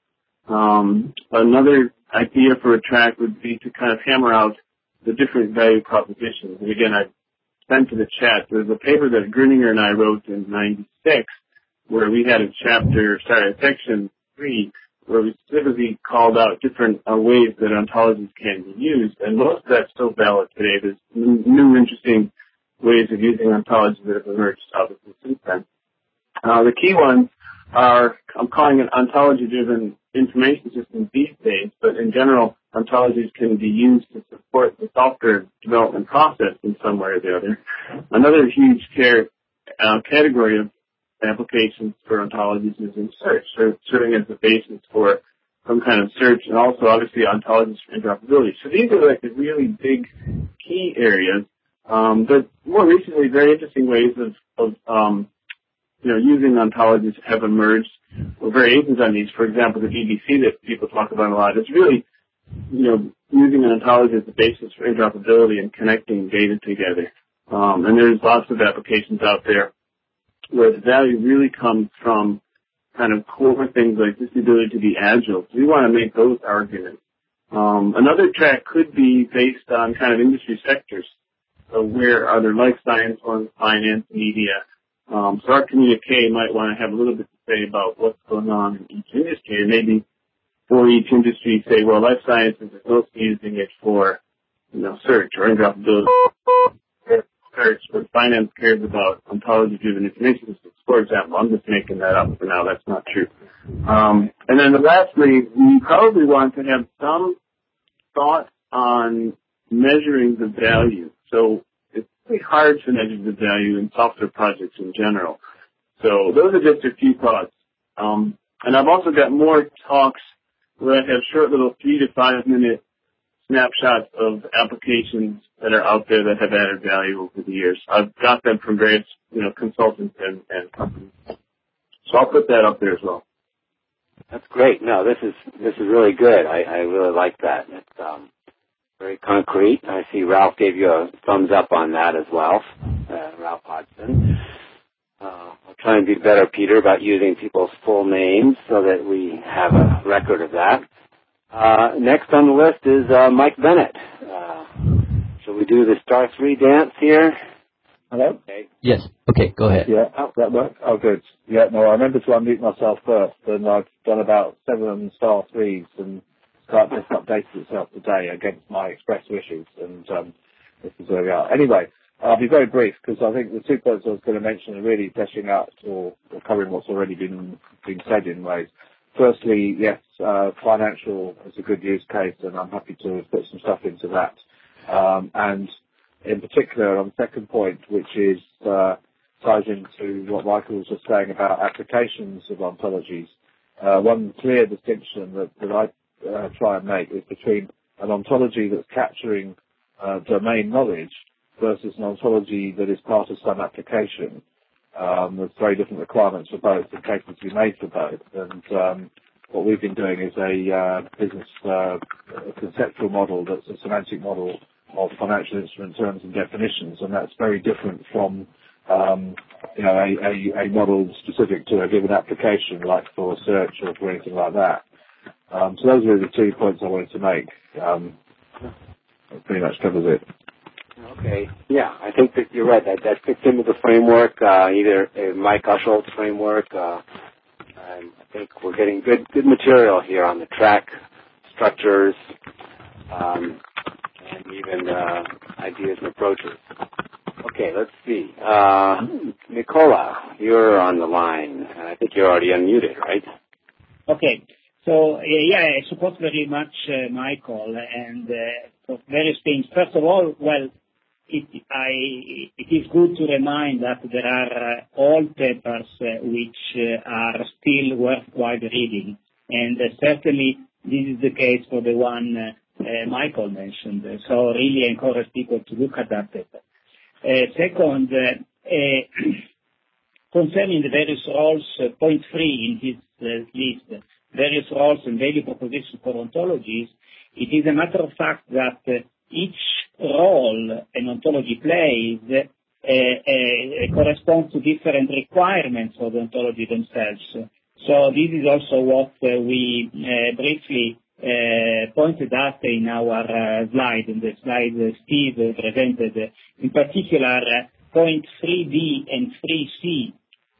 F: Another idea for a track would be to kind of hammer out the different value propositions. And again, I sent to the chat, there's a paper that Gruninger and I wrote in '96 where we had a section 3, where we specifically called out different ways that ontologies can be used, and most of that's still valid today. There's new interesting ways of using ontologies that have emerged obviously since then. The key ones are, I'm calling it ontology-driven information systems these days, but in general, ontologies can be used to support the software development process in some way or the other. Another huge category of applications for ontologies is in search, serving as the basis for some kind of search, and also obviously ontologies for interoperability. So these are like the really big key areas, but more recently, very interesting ways of using ontologies have emerged, or variations on these. For example, the BBC that people talk about a lot is really, using an ontology as the basis for interoperability and connecting data together. And there's lots of applications out there where the value really comes from kind of core things like this ability to be agile. So we want to make those arguments. Another track could be based on kind of industry sectors. So where are there life science ones, finance, media? So our communique might want to have a little bit to say about what's going on in each industry, and maybe for each industry say, well, life sciences is mostly using it for, search or interoperability. Search, but finance cares about ontology-driven information systems, for example. I'm just making that up for now. That's not true. And then lastly, we probably want to have some thought on measuring the value. So it's pretty hard to measure the value in software projects in general. So those are just a few thoughts. And I've also got more talks where I have short little 3 to 5 minute snapshots of applications that are out there that have added value over the years. I've got them from various, consultants and companies. So I'll put that up there as well.
A: That's great. No, this is really good. I really like that. It's very concrete. I see Ralph gave you a thumbs up on that as well, Ralph Hodgson. I'll try and be better, Peter, about using people's full names so that we have a record of that. Next on the list is Mike Bennett. Shall we do the Star 3 dance here?
G: Hello?
A: Okay.
B: Yes. Okay, go ahead.
G: Yeah, that works? Oh, good. Yeah, no, I remember to unmute myself first, and I've done about 7 Star 3s, and Skype just updated itself today against my express wishes, and this is where we are. Anyway, I'll be very brief, because I think the 2 points I was going to mention are really fleshing out or covering what's already been said in ways. Firstly, yes, financial is a good use case, and I'm happy to put some stuff into that. And in particular, on the second point, which is ties into what Michael was just saying about applications of ontologies, one clear distinction that I try and make is between an ontology that's capturing domain knowledge versus an ontology that is part of some application. There's very different requirements for both and cases to be made for both. And what we've been doing is a business conceptual model that's a semantic model of financial instrument terms and definitions, and that's very different from a model specific to a given application, like for search or for anything like that. So those are the 2 points I wanted to make. That pretty much covers it.
A: Okay. Yeah, I think that you're right. That fits into the framework, either a Mike Ushholtz framework. I think we're getting good material here on the track structures and even ideas and approaches. Okay, let's see. Nicola, you're on the line. I think you're already unmuted, right?
C: Okay. So, I support very much Michael, and for various things. First of all, it is good to remind that there are old papers which are still worthwhile reading, and certainly this is the case for the one Michael mentioned. So really encourage people to look at that paper. Second, concerning the various roles, point 3 in his list, various roles and value propositions for ontologies, it is a matter of fact that each role an ontology plays corresponds to different requirements for the ontology themselves. So this is also what we briefly pointed out in our slide, in the slide Steve presented. In particular, point 3b and 3c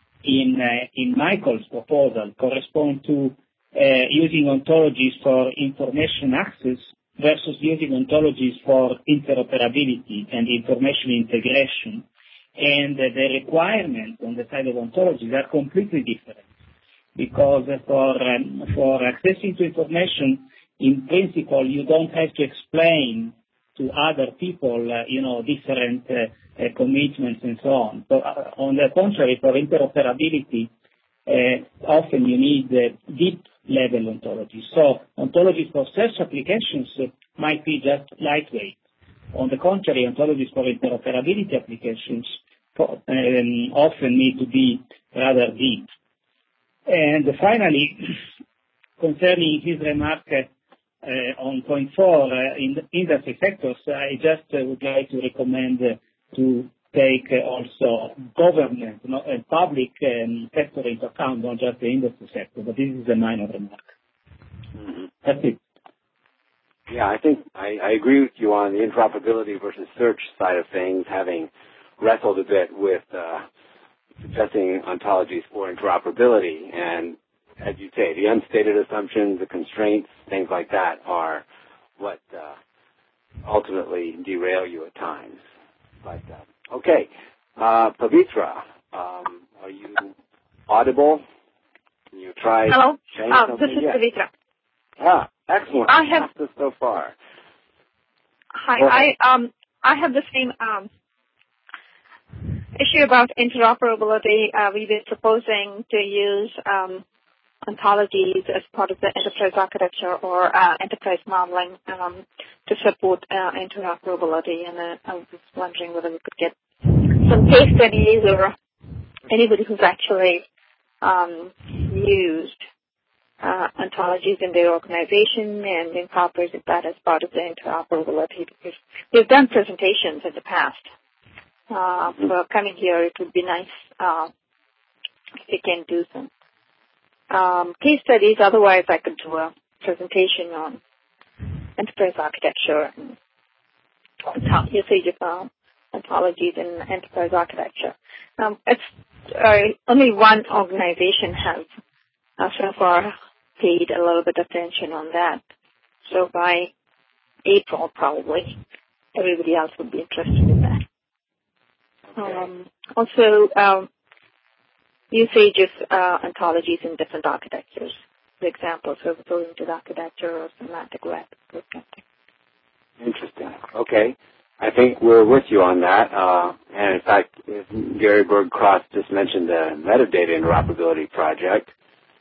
C: in Michael's proposal correspond to using ontologies for information access versus using ontologies for interoperability and information integration. And the requirements on the side of ontologies are completely different, because for accessing to information, in principle, you don't have to explain to other people, different commitments and so on. So, on the contrary, for interoperability, often you need deep level ontologies. So ontologies for search applications might be just lightweight. On the contrary, ontologies for interoperability applications often need to be rather deep. And finally, concerning his remark on point 4 in the industry sectors, I just would like to recommend to take also government and public sector into account, not just the industry sector, but this is a minor remark.
A: Mm-hmm.
C: That's it.
A: Yeah, I think I agree with you on the interoperability versus search side of things, having wrestled a bit with suggesting ontologies for interoperability. And as you say, the unstated assumptions, the constraints, things like that are what ultimately derail you at times. But okay, Pavitra, are you audible? Can you try?
H: Hello. This is
A: Yes.
H: Pavitra.
A: Excellent.
H: I have
A: this so far.
H: Hi. I have the same issue about interoperability. We've been proposing to use ontologies as part of the enterprise architecture or enterprise modeling to support interoperability. And I was just wondering whether we could get some case studies or anybody who's actually used ontologies in their organization and incorporated that as part of the interoperability. Because we've done presentations in the past. For coming here, it would be nice if you can do some case studies. Otherwise, I could do a presentation on enterprise architecture and usage of ontologies in enterprise architecture. Only one organization has so far paid a little bit of attention on that. So by April, probably, everybody else would be interested in that. Also, usage of ontologies in different architectures. For example, service-oriented architecture or semantic web.
A: Interesting. Okay. I think we're with you on that. And in fact, Gary Berg-Cross just mentioned the metadata interoperability project.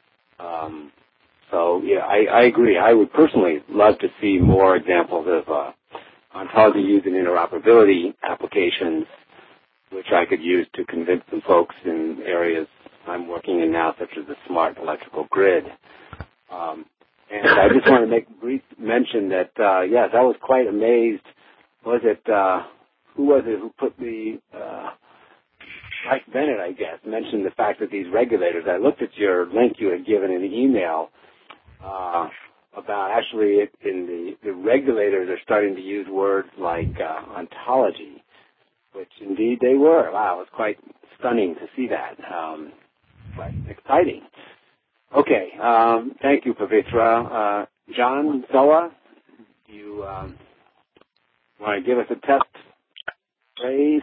A: So, yeah, I agree. I would personally love to see more examples of ontology use in interoperability applications, which I could use to convince some folks in areas I'm working in now, such as the smart electrical grid. And I just want to make a brief mention that, yes, I was quite amazed. Was it, who was it who put Mike Bennett, I guess, mentioned the fact that these regulators, I looked at your link you had given in the email about actually in the regulators are starting to use words like ontology, which indeed they were. Wow, it was quite stunning to see that. Quite exciting. Okay, thank you, Pavitra. John Soa, do you want to give us a test phrase?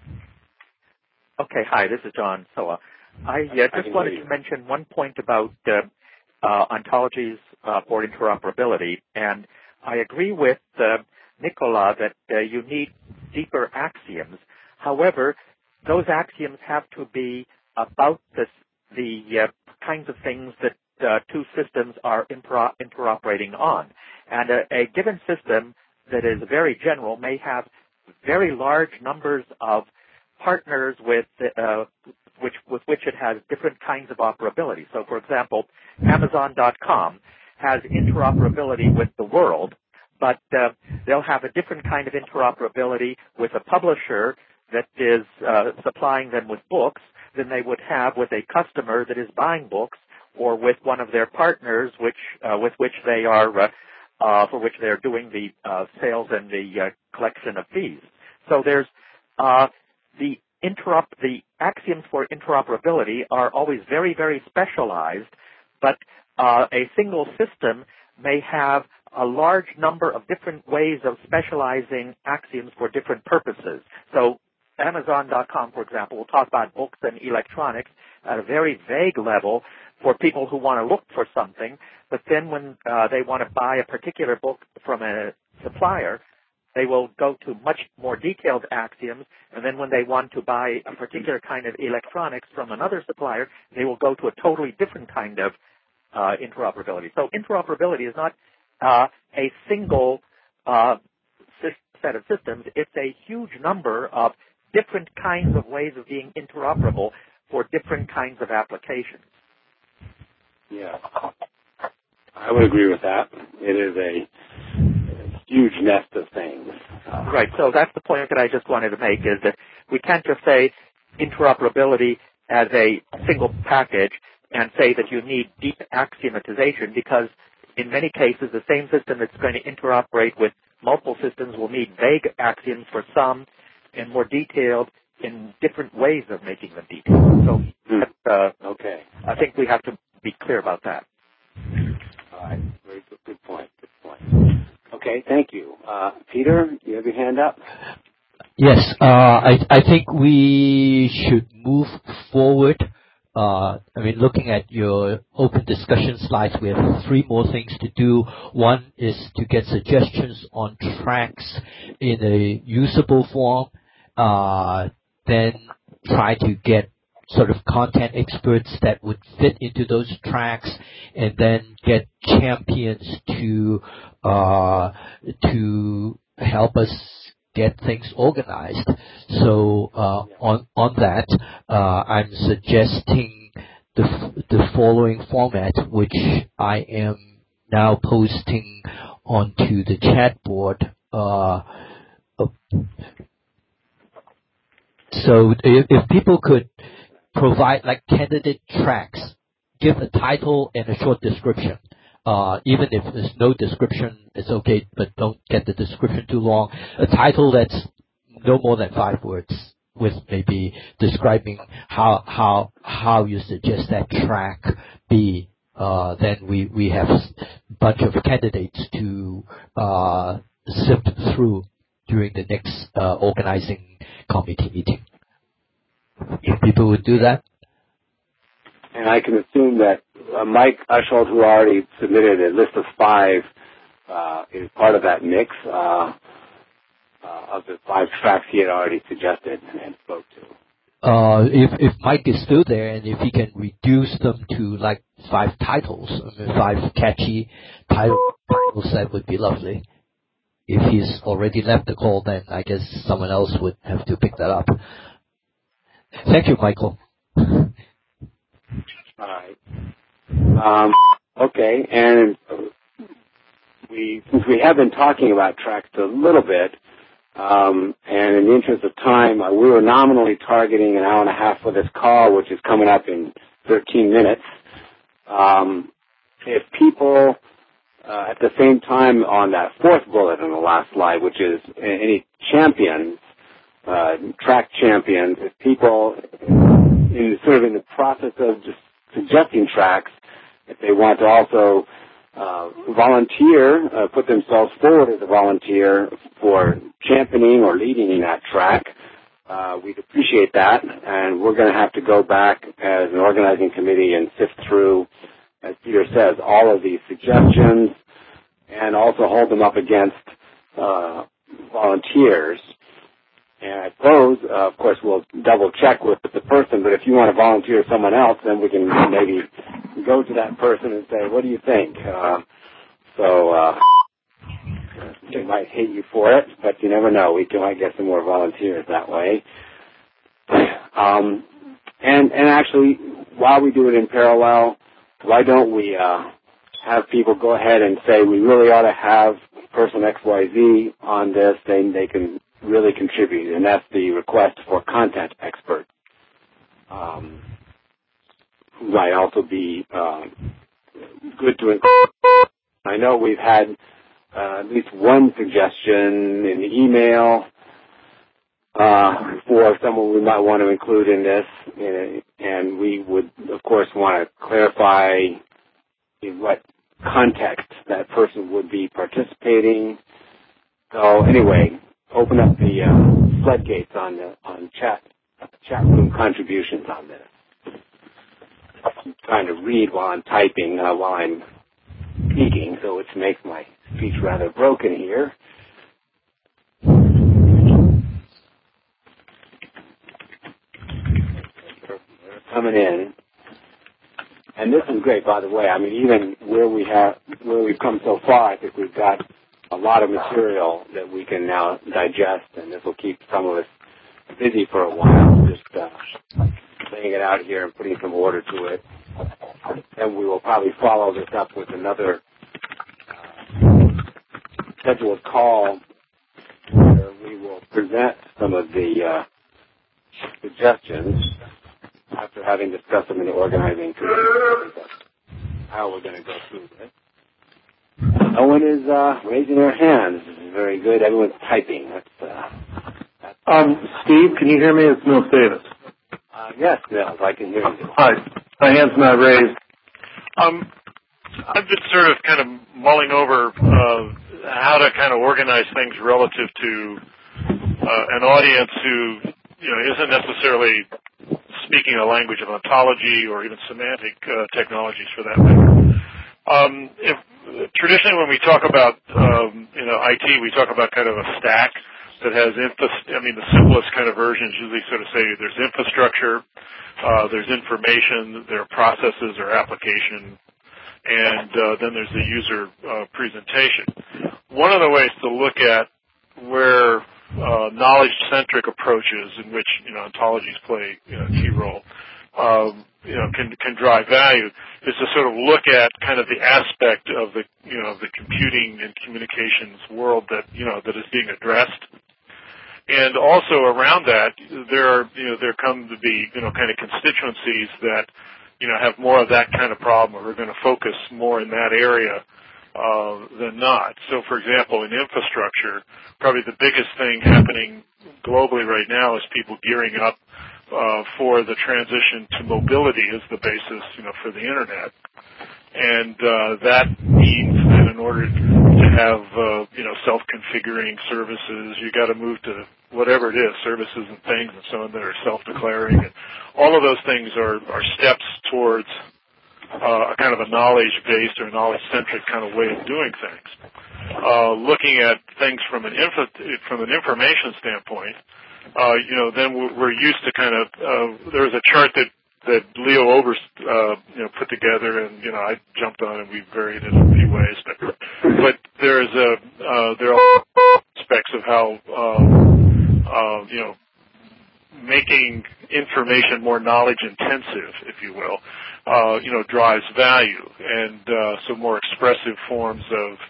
I: Okay, hi, this is John Soa. I just wanted to mention one point about ontologies for interoperability, and I agree with Nicola that you need deeper axioms. However, those axioms have to be about the kinds of things that two systems are interoperating on. And a given system that is very general may have very large numbers of partners with which it has different kinds of operability. So, for example, Amazon.com has interoperability with the world, but they'll have a different kind of interoperability with a publisher that is supplying them with books than they would have with a customer that is buying books, or with one of their partners, with which they are for which they are doing the sales and the collection of fees. So there's the axioms for interoperability are always very, very specialized, but a single system may have a large number of different ways of specializing axioms for different purposes. So Amazon.com, for example, will talk about books and electronics at a very vague level for people who want to look for something, but then when they want to buy a particular book from a supplier, they will go to much more detailed axioms, and then when they want to buy a particular kind of electronics from another supplier, they will go to a totally different kind of interoperability. So interoperability is not a single set of systems. It's a huge number of different kinds of ways of being interoperable for different kinds of applications.
A: Yeah, I would agree with that. It is a huge nest of things.
I: Right, so that's the point that I just wanted to make, is that we can't just say interoperability as a single package and say that you need deep axiomatization, because in many cases the same system that's going to interoperate with multiple systems will need vague axioms for some and more detailed in different ways of making them detailed. So
A: okay.
I: I think we have to be clear about that.
A: All right. Very good point. Good point. Okay, thank you. Peter, you have your hand up?
B: Yes, I think we should move forward. Looking at your open discussion slides, we have 3 more things to do. One is to get suggestions on tracks in a usable form, then try to get sort of content experts that would fit into those tracks, and then get champions to help us get things organized. So on that, I'm suggesting the following format, which I am now posting onto the chat board. So if people could provide like candidate tracks, give a title and a short description. Even if there's no description, it's okay, but don't get the description too long. A title that's no more than 5 words, with maybe describing how you suggest that track be. Then we have a bunch of candidates to sift through during the next organizing committee meeting. If people would do that.
A: And I can assume that Mike Ushold, who already submitted a list of 5, is part of that mix of the 5 tracks he had already suggested and spoke to.
B: If Mike is still there, and if he can reduce them to like 5 titles, 5 catchy titles, that would be lovely. If he's already left the call, then I guess someone else would have to pick that up. Thank you, Michael.
A: All right. Okay, and since we have been talking about tracks a little bit, and in the interest of time, we were nominally targeting an hour and a half for this call, which is coming up in 13 minutes. If people, at the same time on that 4th bullet on the last slide, which is any champions, track champions, if people in the process of just suggesting tracks, if they want to also volunteer, put themselves forward as a volunteer for championing or leading in that track, we'd appreciate that. And we're going to have to go back as an organizing committee and sift through, as Peter says, all of these suggestions and also hold them up against volunteers. And I suppose, of course, we'll double check with the person, but if you want to volunteer someone else, then we can maybe go to that person and say, what do you think? They might hate you for it, but you never know. We might get some more volunteers that way. And actually, while we do it in parallel, why don't we have people go ahead and say we really ought to have person XYZ on this, then they can really contribute, and that's the request for content expert, who might also be good to include. I know we've had at least one suggestion in the email for someone we might want to include in this, and we would, of course, want to clarify in what context that person would be participating. So anyway, open up the floodgates on chat room contributions on this. I'm trying to read while I'm typing, while I'm speaking, so it makes my speech rather broken here. They're coming in. And this is great, by the way. I mean, even where we've come so far, I think we've got a lot of material that we can now digest, and this will keep some of us busy for a while, just laying it out here and putting some order to it. And we will probably follow this up with another scheduled call where we will present some of the suggestions after having discussed them in the organizing committee. That's how we're going to go through this. No one is raising their hands. This is very good. Everyone's typing.
J: Steve, can you hear me? It's Mills Davis.
A: Yes, Mills, I can hear you.
J: Hi. My hand's not raised.
K: I've been sort of kind of mulling over how to kind of organize things relative to an audience who, isn't necessarily speaking a language of ontology or even semantic technologies for that matter. Traditionally, when we talk about, IT, we talk about kind of a stack that has the simplest kind of versions usually sort of say there's infrastructure, there's information, there are processes or application, and then there's the user presentation. One of the ways to look at where knowledge-centric approaches in which ontologies play a key role can drive value is to sort of look at kind of the aspect of the the computing and communications world that is being addressed. And also around that, there come to be kind of constituencies that have more of that kind of problem, or are going to focus more in that area than not. So, for example, in infrastructure, probably the biggest thing happening globally right now is people gearing up for the transition to mobility as the basis, for the internet. And that means that in order to have, self-configuring services, you got to move to whatever it is, services and things and so on that are self-declaring. And all of those things are steps towards a kind of a knowledge-based or knowledge-centric kind of way of doing things. Looking at things from an information standpoint, then we're used to kind of there was a chart that Leo Obers put together, and I jumped on and we varied it in a few ways, but there are aspects of how making information more knowledge intensive, if you will, drives value, and so more expressive forms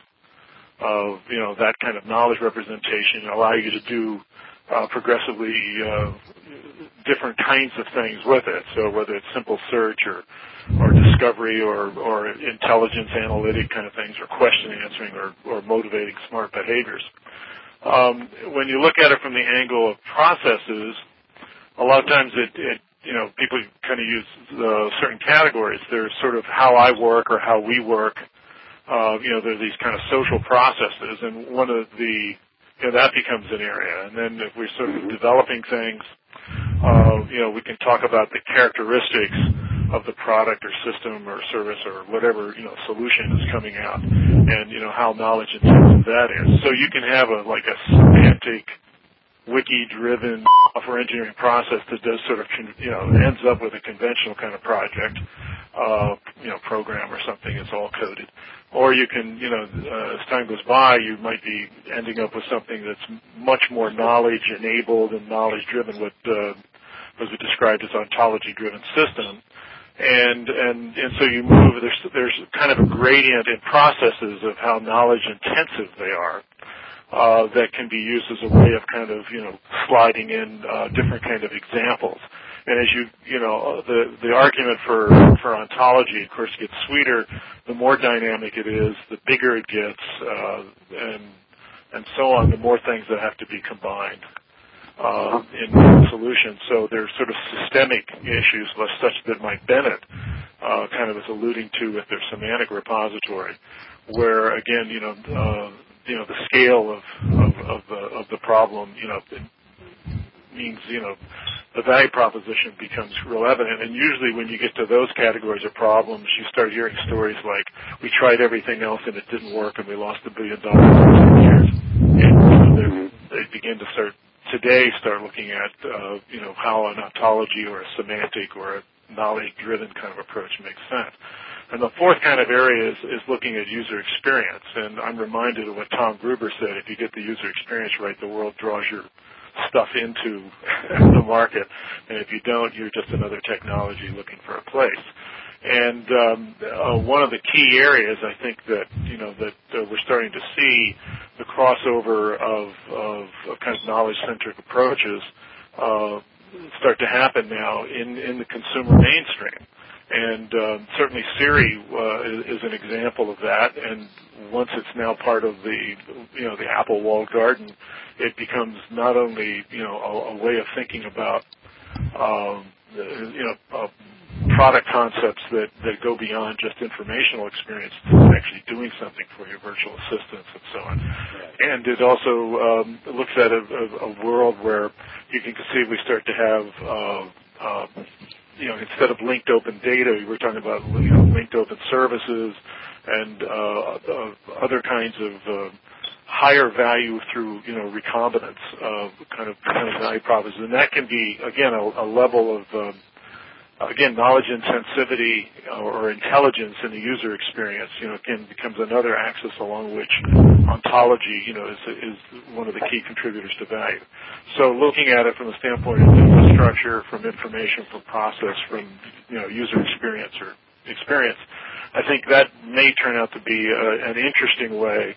K: of that kind of knowledge representation allow you to do progressively different kinds of things with it. So whether it's simple search or discovery or intelligence analytic kind of things, or question answering or motivating smart behaviors. When you look at it from the angle of processes, a lot of times people kind of use certain categories. There's sort of how I work or how we work. There's these kind of social processes, and one of the that becomes an area. And then if we're sort of developing things, we can talk about the characteristics of the product or system or service or whatever, solution is coming out, and, how knowledge intensive that is. So you can have a semantic, wiki-driven software engineering process that does sort of, ends up with a conventional kind of project, program or something that's all coded. Or you can, as time goes by, you might be ending up with something that's much more knowledge-enabled and knowledge-driven, what was described as ontology-driven system. And so you move, there's kind of a gradient in processes of how knowledge-intensive they are. That can be used as a way of kind of, sliding in different kind of examples. And as the argument for ontology, of course, gets sweeter the more dynamic it is, the bigger it gets, and so on, the more things that have to be combined in one solution. So there's sort of systemic issues, such that Mike Bennett kind of is alluding to with their semantic repository, where again, the scale of the problem, means, the value proposition becomes real evident. And usually when you get to those categories of problems, you start hearing stories like, we tried everything else and it didn't work and we lost $1 billion in years. And they begin to start looking at, how an ontology or a semantic or a knowledge-driven kind of approach makes sense. And the fourth kind of area is looking at user experience. And I'm reminded of what Tom Gruber said: if you get the user experience right, the world draws your stuff into the market. And if you don't, you're just another technology looking for a place. And one of the key areas, I think, that we're starting to see the crossover of kind of knowledge-centric approaches start to happen now in the consumer mainstream. And certainly Siri is an example of that. And once it's now part of the Apple walled garden, it becomes not only a way of thinking about product concepts that go beyond just informational experience to actually doing something for your virtual assistants and so on. And it also looks at a world where you can conceivably start to have instead of linked open data, we're talking about linked open services and other kinds of higher value through, recombinance kind of value proposition. And that can be, again, a level of, knowledge intensivity or intelligence in the user experience, again, becomes another axis along which ontology, is one of the key contributors to value. So looking at it from the standpoint of infrastructure, from information, from process, from, user experience or experience, I think that may turn out to be an interesting way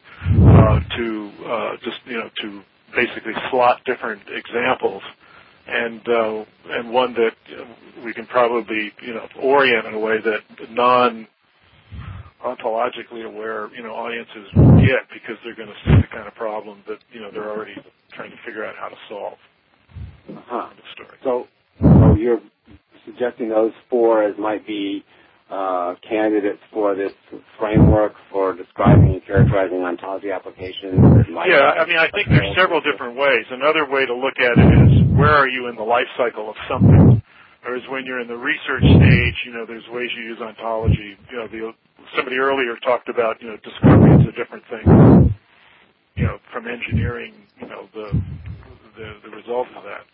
K: to basically slot different examples, and one that we can probably orient in a way that non-ontologically aware audiences get, because they're going to see the kind of problem that they're already trying to figure out how to solve. The story.
A: So you're suggesting those four as might be candidates for this framework for describing and characterizing ontology applications?
K: I think there's several different ways. Another way to look at it is, where are you in the life cycle of something? Whereas when you're in the research stage, there's ways you use ontology. Somebody earlier talked about, discovery is a different thing, from engineering, the result of that.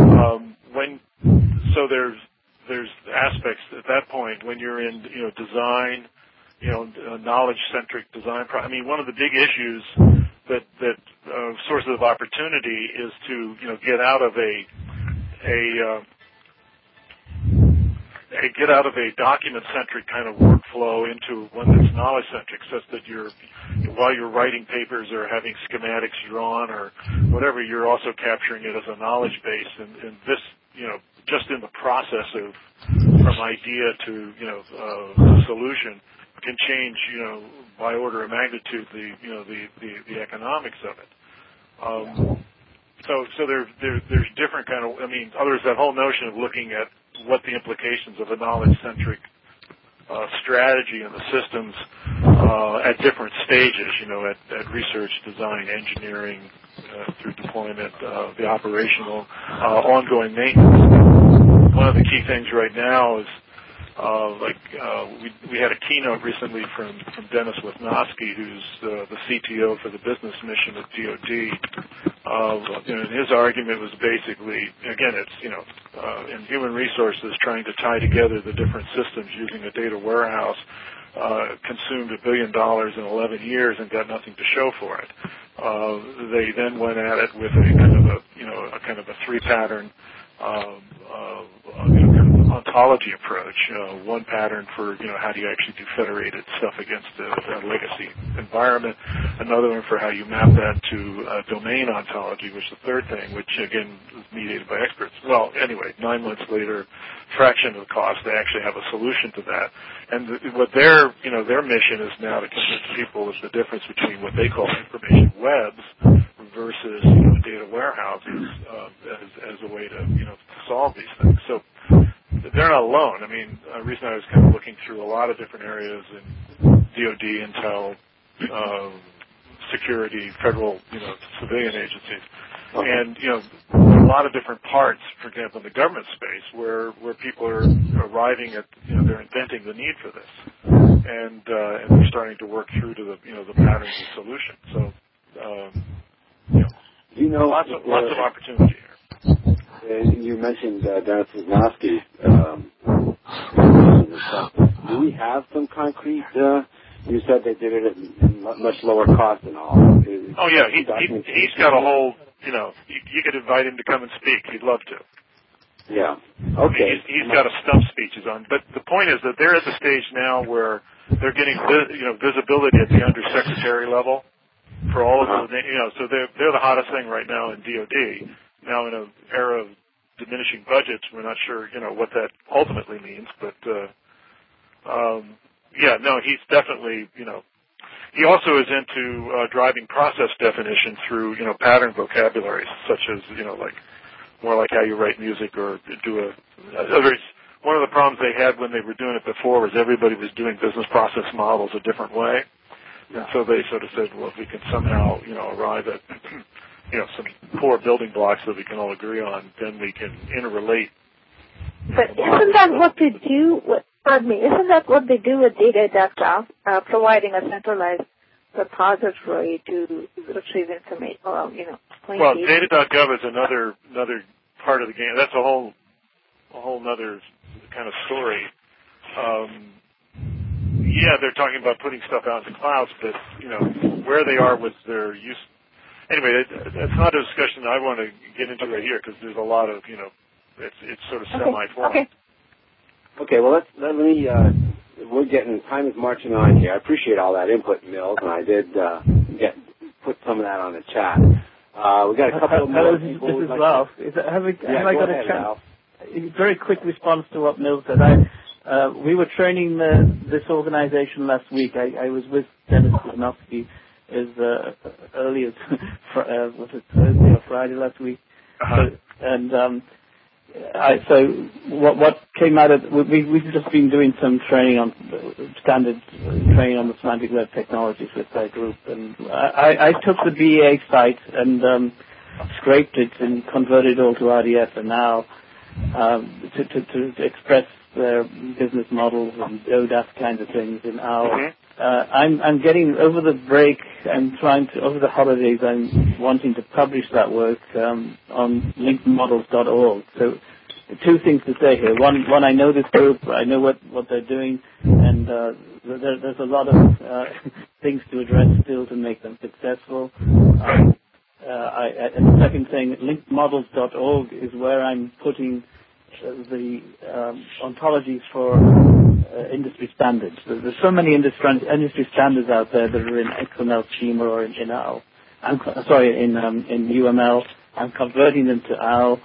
K: So there's aspects at that point when you're in, design, knowledge-centric design. One of the big issues that sources of opportunity is to, get out of a document-centric kind of workflow into one that's knowledge-centric, such that while you're writing papers or having schematics drawn or whatever, you're also capturing it as a knowledge base. And this, just in the process of from idea to solution can change, by order of magnitude the economics of it. So there's different kind of, others, that whole notion of looking at what the implications of a knowledge-centric strategy in the systems at different stages, at research, design, engineering, through deployment, the operational, ongoing maintenance. One of the key things right now is, we had a keynote recently from Dennis Wisnowski, who's the CTO for the business mission at DoD. And his argument was basically, again, it's, in human resources, trying to tie together the different systems using a data warehouse, consumed $1 billion in 11 years and got nothing to show for it. They then went at it with a kind of a three-pattern ontology approach. One pattern for, how do you actually do federated stuff against a legacy environment. Another one for how you map that to domain ontology, which is the third thing, which again is mediated by experts. Well, anyway, 9 months later, fraction of the cost, they actually have a solution to that. And what their mission is now to convince people is the difference between what they call information webs versus data warehouses as a way to solve these things. So they're not alone. Recently I was kind of looking through a lot of different areas in DoD, Intel, security, federal, civilian agencies, and a lot of different parts. For example, in the government space, where people are arriving at, they're inventing the need for this, and they're starting to work through to the patterns of solution. So. Lots of opportunity here.
A: You mentioned Dennis Wisnowski. Do we have some concrete? You said they did it at much lower cost and all.
K: Oh yeah, he's got a whole. You could invite him to come and speak. He'd love to.
A: Yeah. Okay.
K: He's got a stump speeches on. But the point is that they're at the stage now where they're getting visibility at the undersecretary level. For all of them, so they're the hottest thing right now in DoD. Now in an era of diminishing budgets, we're not sure, what that ultimately means. But he's definitely, he also is into driving process definition through, pattern vocabularies, such as, more like how you write music or do one of the problems they had when they were doing it before was everybody was doing business process models a different way. And so they sort of said, well, if we can somehow, arrive at, some core building blocks that we can all agree on, then we can interrelate.
H: But isn't that what they do? Isn't that what they do with data data, providing a centralized repository to retrieve information?
K: Well, data.gov is another part of the game. That's a whole other kind of story. They're talking about putting stuff out in the clouds, but where they are with their use. Anyway, that's not a discussion I want to get into right here because there's a lot of it's sort of semi-formal.
A: Okay. Well, let me. We're getting time is marching on here. I appreciate all that input, Mills, and I did put some of that on the chat. We got a couple of more people.
E: This is Ralph. Have I got a chance? Very quick response to what Mills said. We were training this organization last week. I was with Dennis Kuznovsky as early as was it Thursday or Friday last week, so what came out of we've just been doing some training on standard training on the semantic web technologies with that group, and I took the BEA site and scraped it and converted it all to RDF, and now to express their business models and ODAS kinds of things in our. I'm getting over the break. Over the holidays. I'm wanting to publish that work on linkmodels.org. So, two things to say here. One, I know this group. I know what they're doing, and there's a lot of things to address still to make them successful. And the second thing, linkmodels.org is where I'm putting the ontologies for industry standards. There's so many industry standards out there that are in XML schema or in OWL. in UML. I'm converting them to OWL,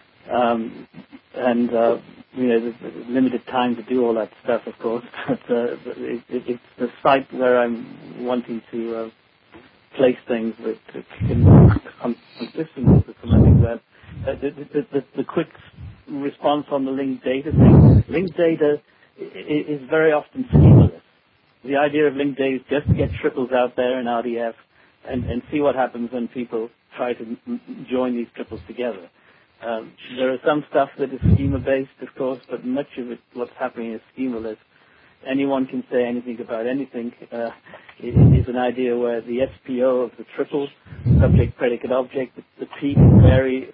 E: there's limited time to do all that stuff, of course. But it's the site where I'm wanting to place things that can be consistent with the semantic web. The quick response on the linked data thing. Linked data is very often schemaless. The idea of linked data is just to get triples out there in RDF and see what happens when people try to join these triples together. There is some stuff that is schema-based, of course, but much of it, what's happening is schemaless. Anyone can say anything about anything. It is an idea where the SPO of the triple, subject, predicate, object, the P can vary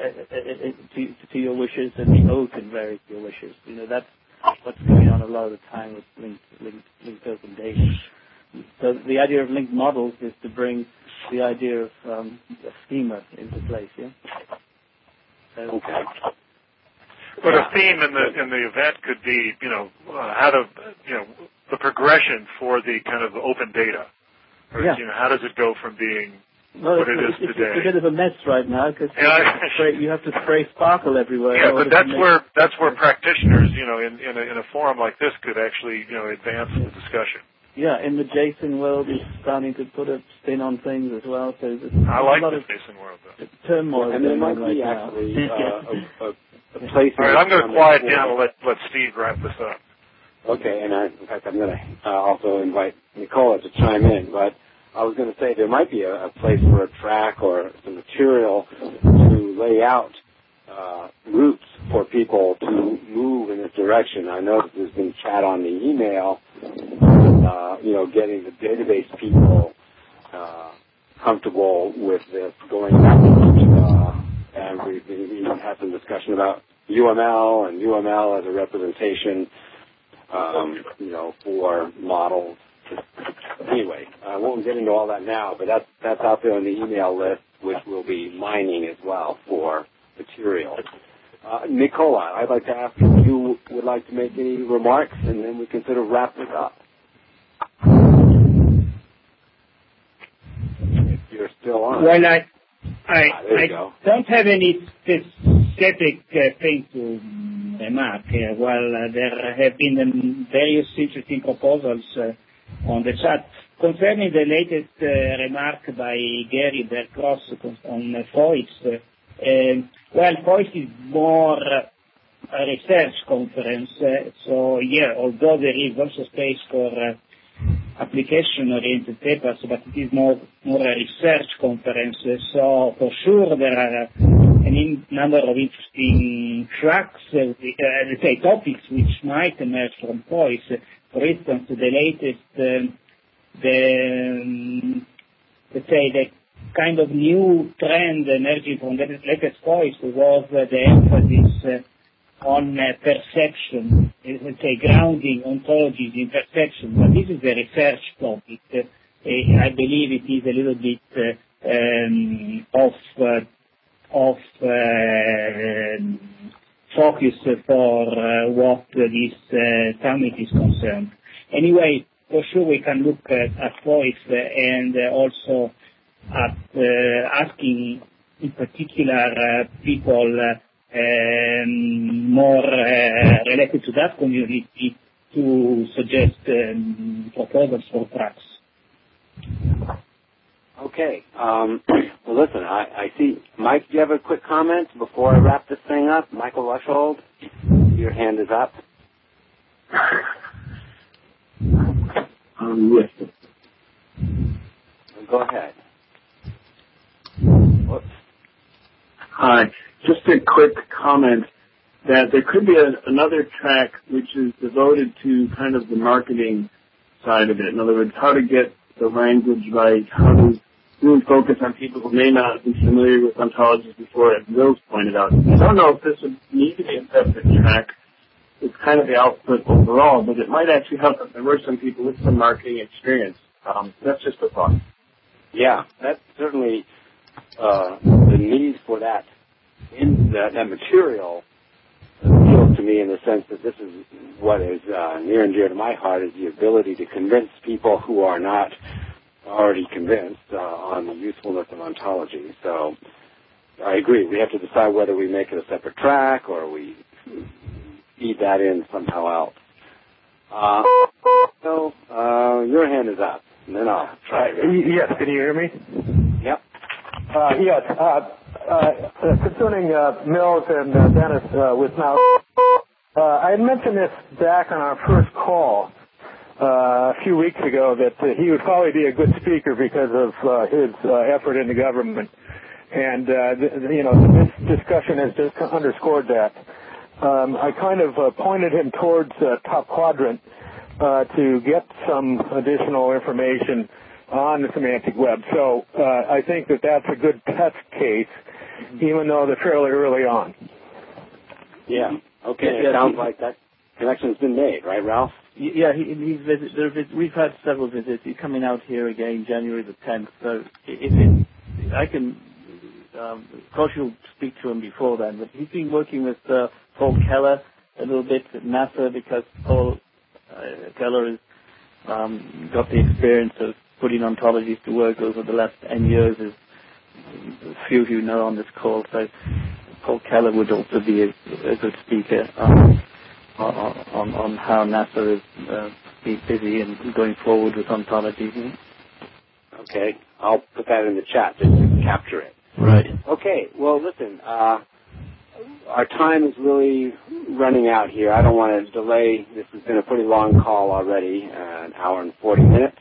E: to your wishes, and the O can vary to your wishes. That's what's going on a lot of the time with linked open data. So the idea of linked models is to bring the idea of a schema into place. Yeah.
A: Okay.
K: But a theme in the event could be, how to, the progression for the kind of open data. Or, how does it go from being what it is today?
E: It's a bit of a mess right now because you have to spray sparkle everywhere.
K: Yeah, but that's where practitioners, in a forum like this, could actually, advance the discussion.
E: Yeah, in the JSON world, is starting to put a spin on things as well. So
K: I like the JSON world, though.
E: Turmoil.
A: And there might be actually a place.
K: All right, I'm going to quiet down and let Steve wrap this up.
A: Okay, and in fact, I'm going to also invite Nicola to chime in. But I was going to say there might be a place for a track or some material to lay out routes for people to move in this direction. I know that there's been chat on the email, getting the database people comfortable with this going backwards. And we even had some discussion about UML and UML as a representation, for models. Anyway, I won't get into all that now, but that's out there on the email list, which we'll be mining as well for material. Nicola, I'd like to ask if you would like to make any remarks, and then we can sort of wrap this up. If you're still on.
C: Well, I don't have any specific thing to remark. There have been various interesting proposals on the chat. Concerning the latest remark by Gary Bergcross on FOIS, FOIS is more a research conference. Although there is also space for application-oriented papers, but it is more a research conference. So for sure there are a number of interesting tracks, topics which might emerge from FOIS. For instance, the latest let's say, the kind of new trend emerging from the latest voice was the emphasis on perception, let's say grounding ontologies in perception. But this is a research topic. I believe it is a little bit of focus for what this summit is concerned. Anyway, for sure we can look at voice and also at asking in particular people more related to that community to suggest proposals for tracks.
A: Okay. Well, listen, I see. Mike, do you have a quick comment before I wrap this thing up? Michael Lushold, your hand is up.
F: Yes.
A: Go ahead. Whoops.
F: Hi. Just a quick comment that there could be another track which is devoted to kind of the marketing side of it. In other words, how to get the language right, how to really focus on people who may not be familiar with ontologies before, as Will's pointed out. I don't know if this would need to be a separate track. It's kind of the output overall, but it might actually help if there were some people with some marketing experience. That's just a thought.
A: Yeah, that's certainly the need for that material appeals to me in the sense that this is what is near and dear to my heart, is the ability to convince people who are not already convinced on the usefulness of ontology. So I agree. We have to decide whether we make it a separate track or we feed that in somehow else. So your hand is up, and then I'll try it.
J: Yes, can you hear me?
A: Yep.
J: Yes. Concerning Mills and Dennis Wisnowski, I had mentioned this back on our first call a few weeks ago that he would probably be a good speaker because of his effort in the government. And, this discussion has just underscored that. I kind of pointed him towards Top Quadrant to get some additional information on the semantic web. So I think that that's a good test case, even though they're fairly early on.
A: Yeah. Okay. It sounds like that connection's been made, right, Ralph?
E: Yeah, he's visited. We've had several visits. He's coming out here again January the 10th. So I can, of course you'll speak to him before then, but he's been working with Paul Keller a little bit at NASA because Paul Keller has got the experience of putting ontologies to work over the last 10 years, as a few of you know on this call. So Paul Keller would also be a good speaker on how NASA is being busy and going forward with ontology.
A: Okay. I'll put that in the chat just to capture it.
B: Right.
A: Okay. Well, listen, our time is really running out here. I don't want to delay. This has been a pretty long call already, an hour and 40 minutes.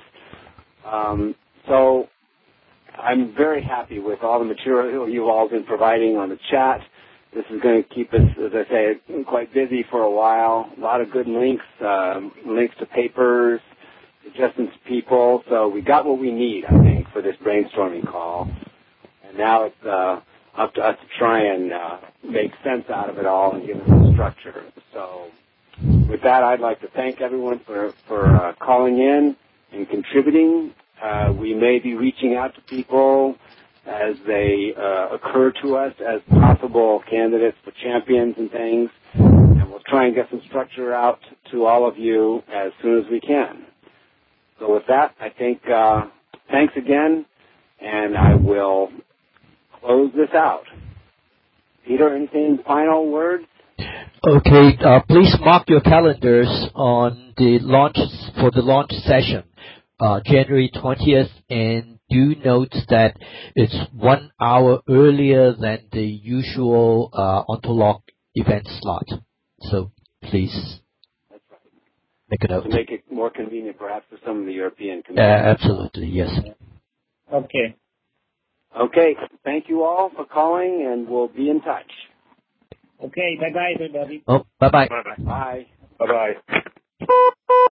A: So I'm very happy with all the material you've all been providing on the chat. This is going to keep us, as I say, quite busy for a while. A lot of good links, links to papers, suggestions to people. So we got what we need, I think, for this brainstorming call. And now it's up to us to try and make sense out of it all and give it some structure. So with that, I'd like to thank everyone for calling in and contributing. We may be reaching out to people as they occur to us as possible candidates for champions and things, and we'll try and get some structure out to all of you as soon as we can. So with that, I think thanks again, and I will close this out. Peter, anything final words?
B: Okay, please mark your calendars on the launch session, January 20th, and do note that it's 1 hour earlier than the usual Ontolog event slot. So please make a note.
A: To make it more convenient, perhaps, for some of the European communities.
B: Absolutely, yes.
C: Okay.
A: Okay. Thank you all for calling, and we'll be in touch.
C: Okay. Bye-bye, everybody.
B: Oh, bye-bye.
K: Bye-bye.
A: Bye.
J: Bye-bye.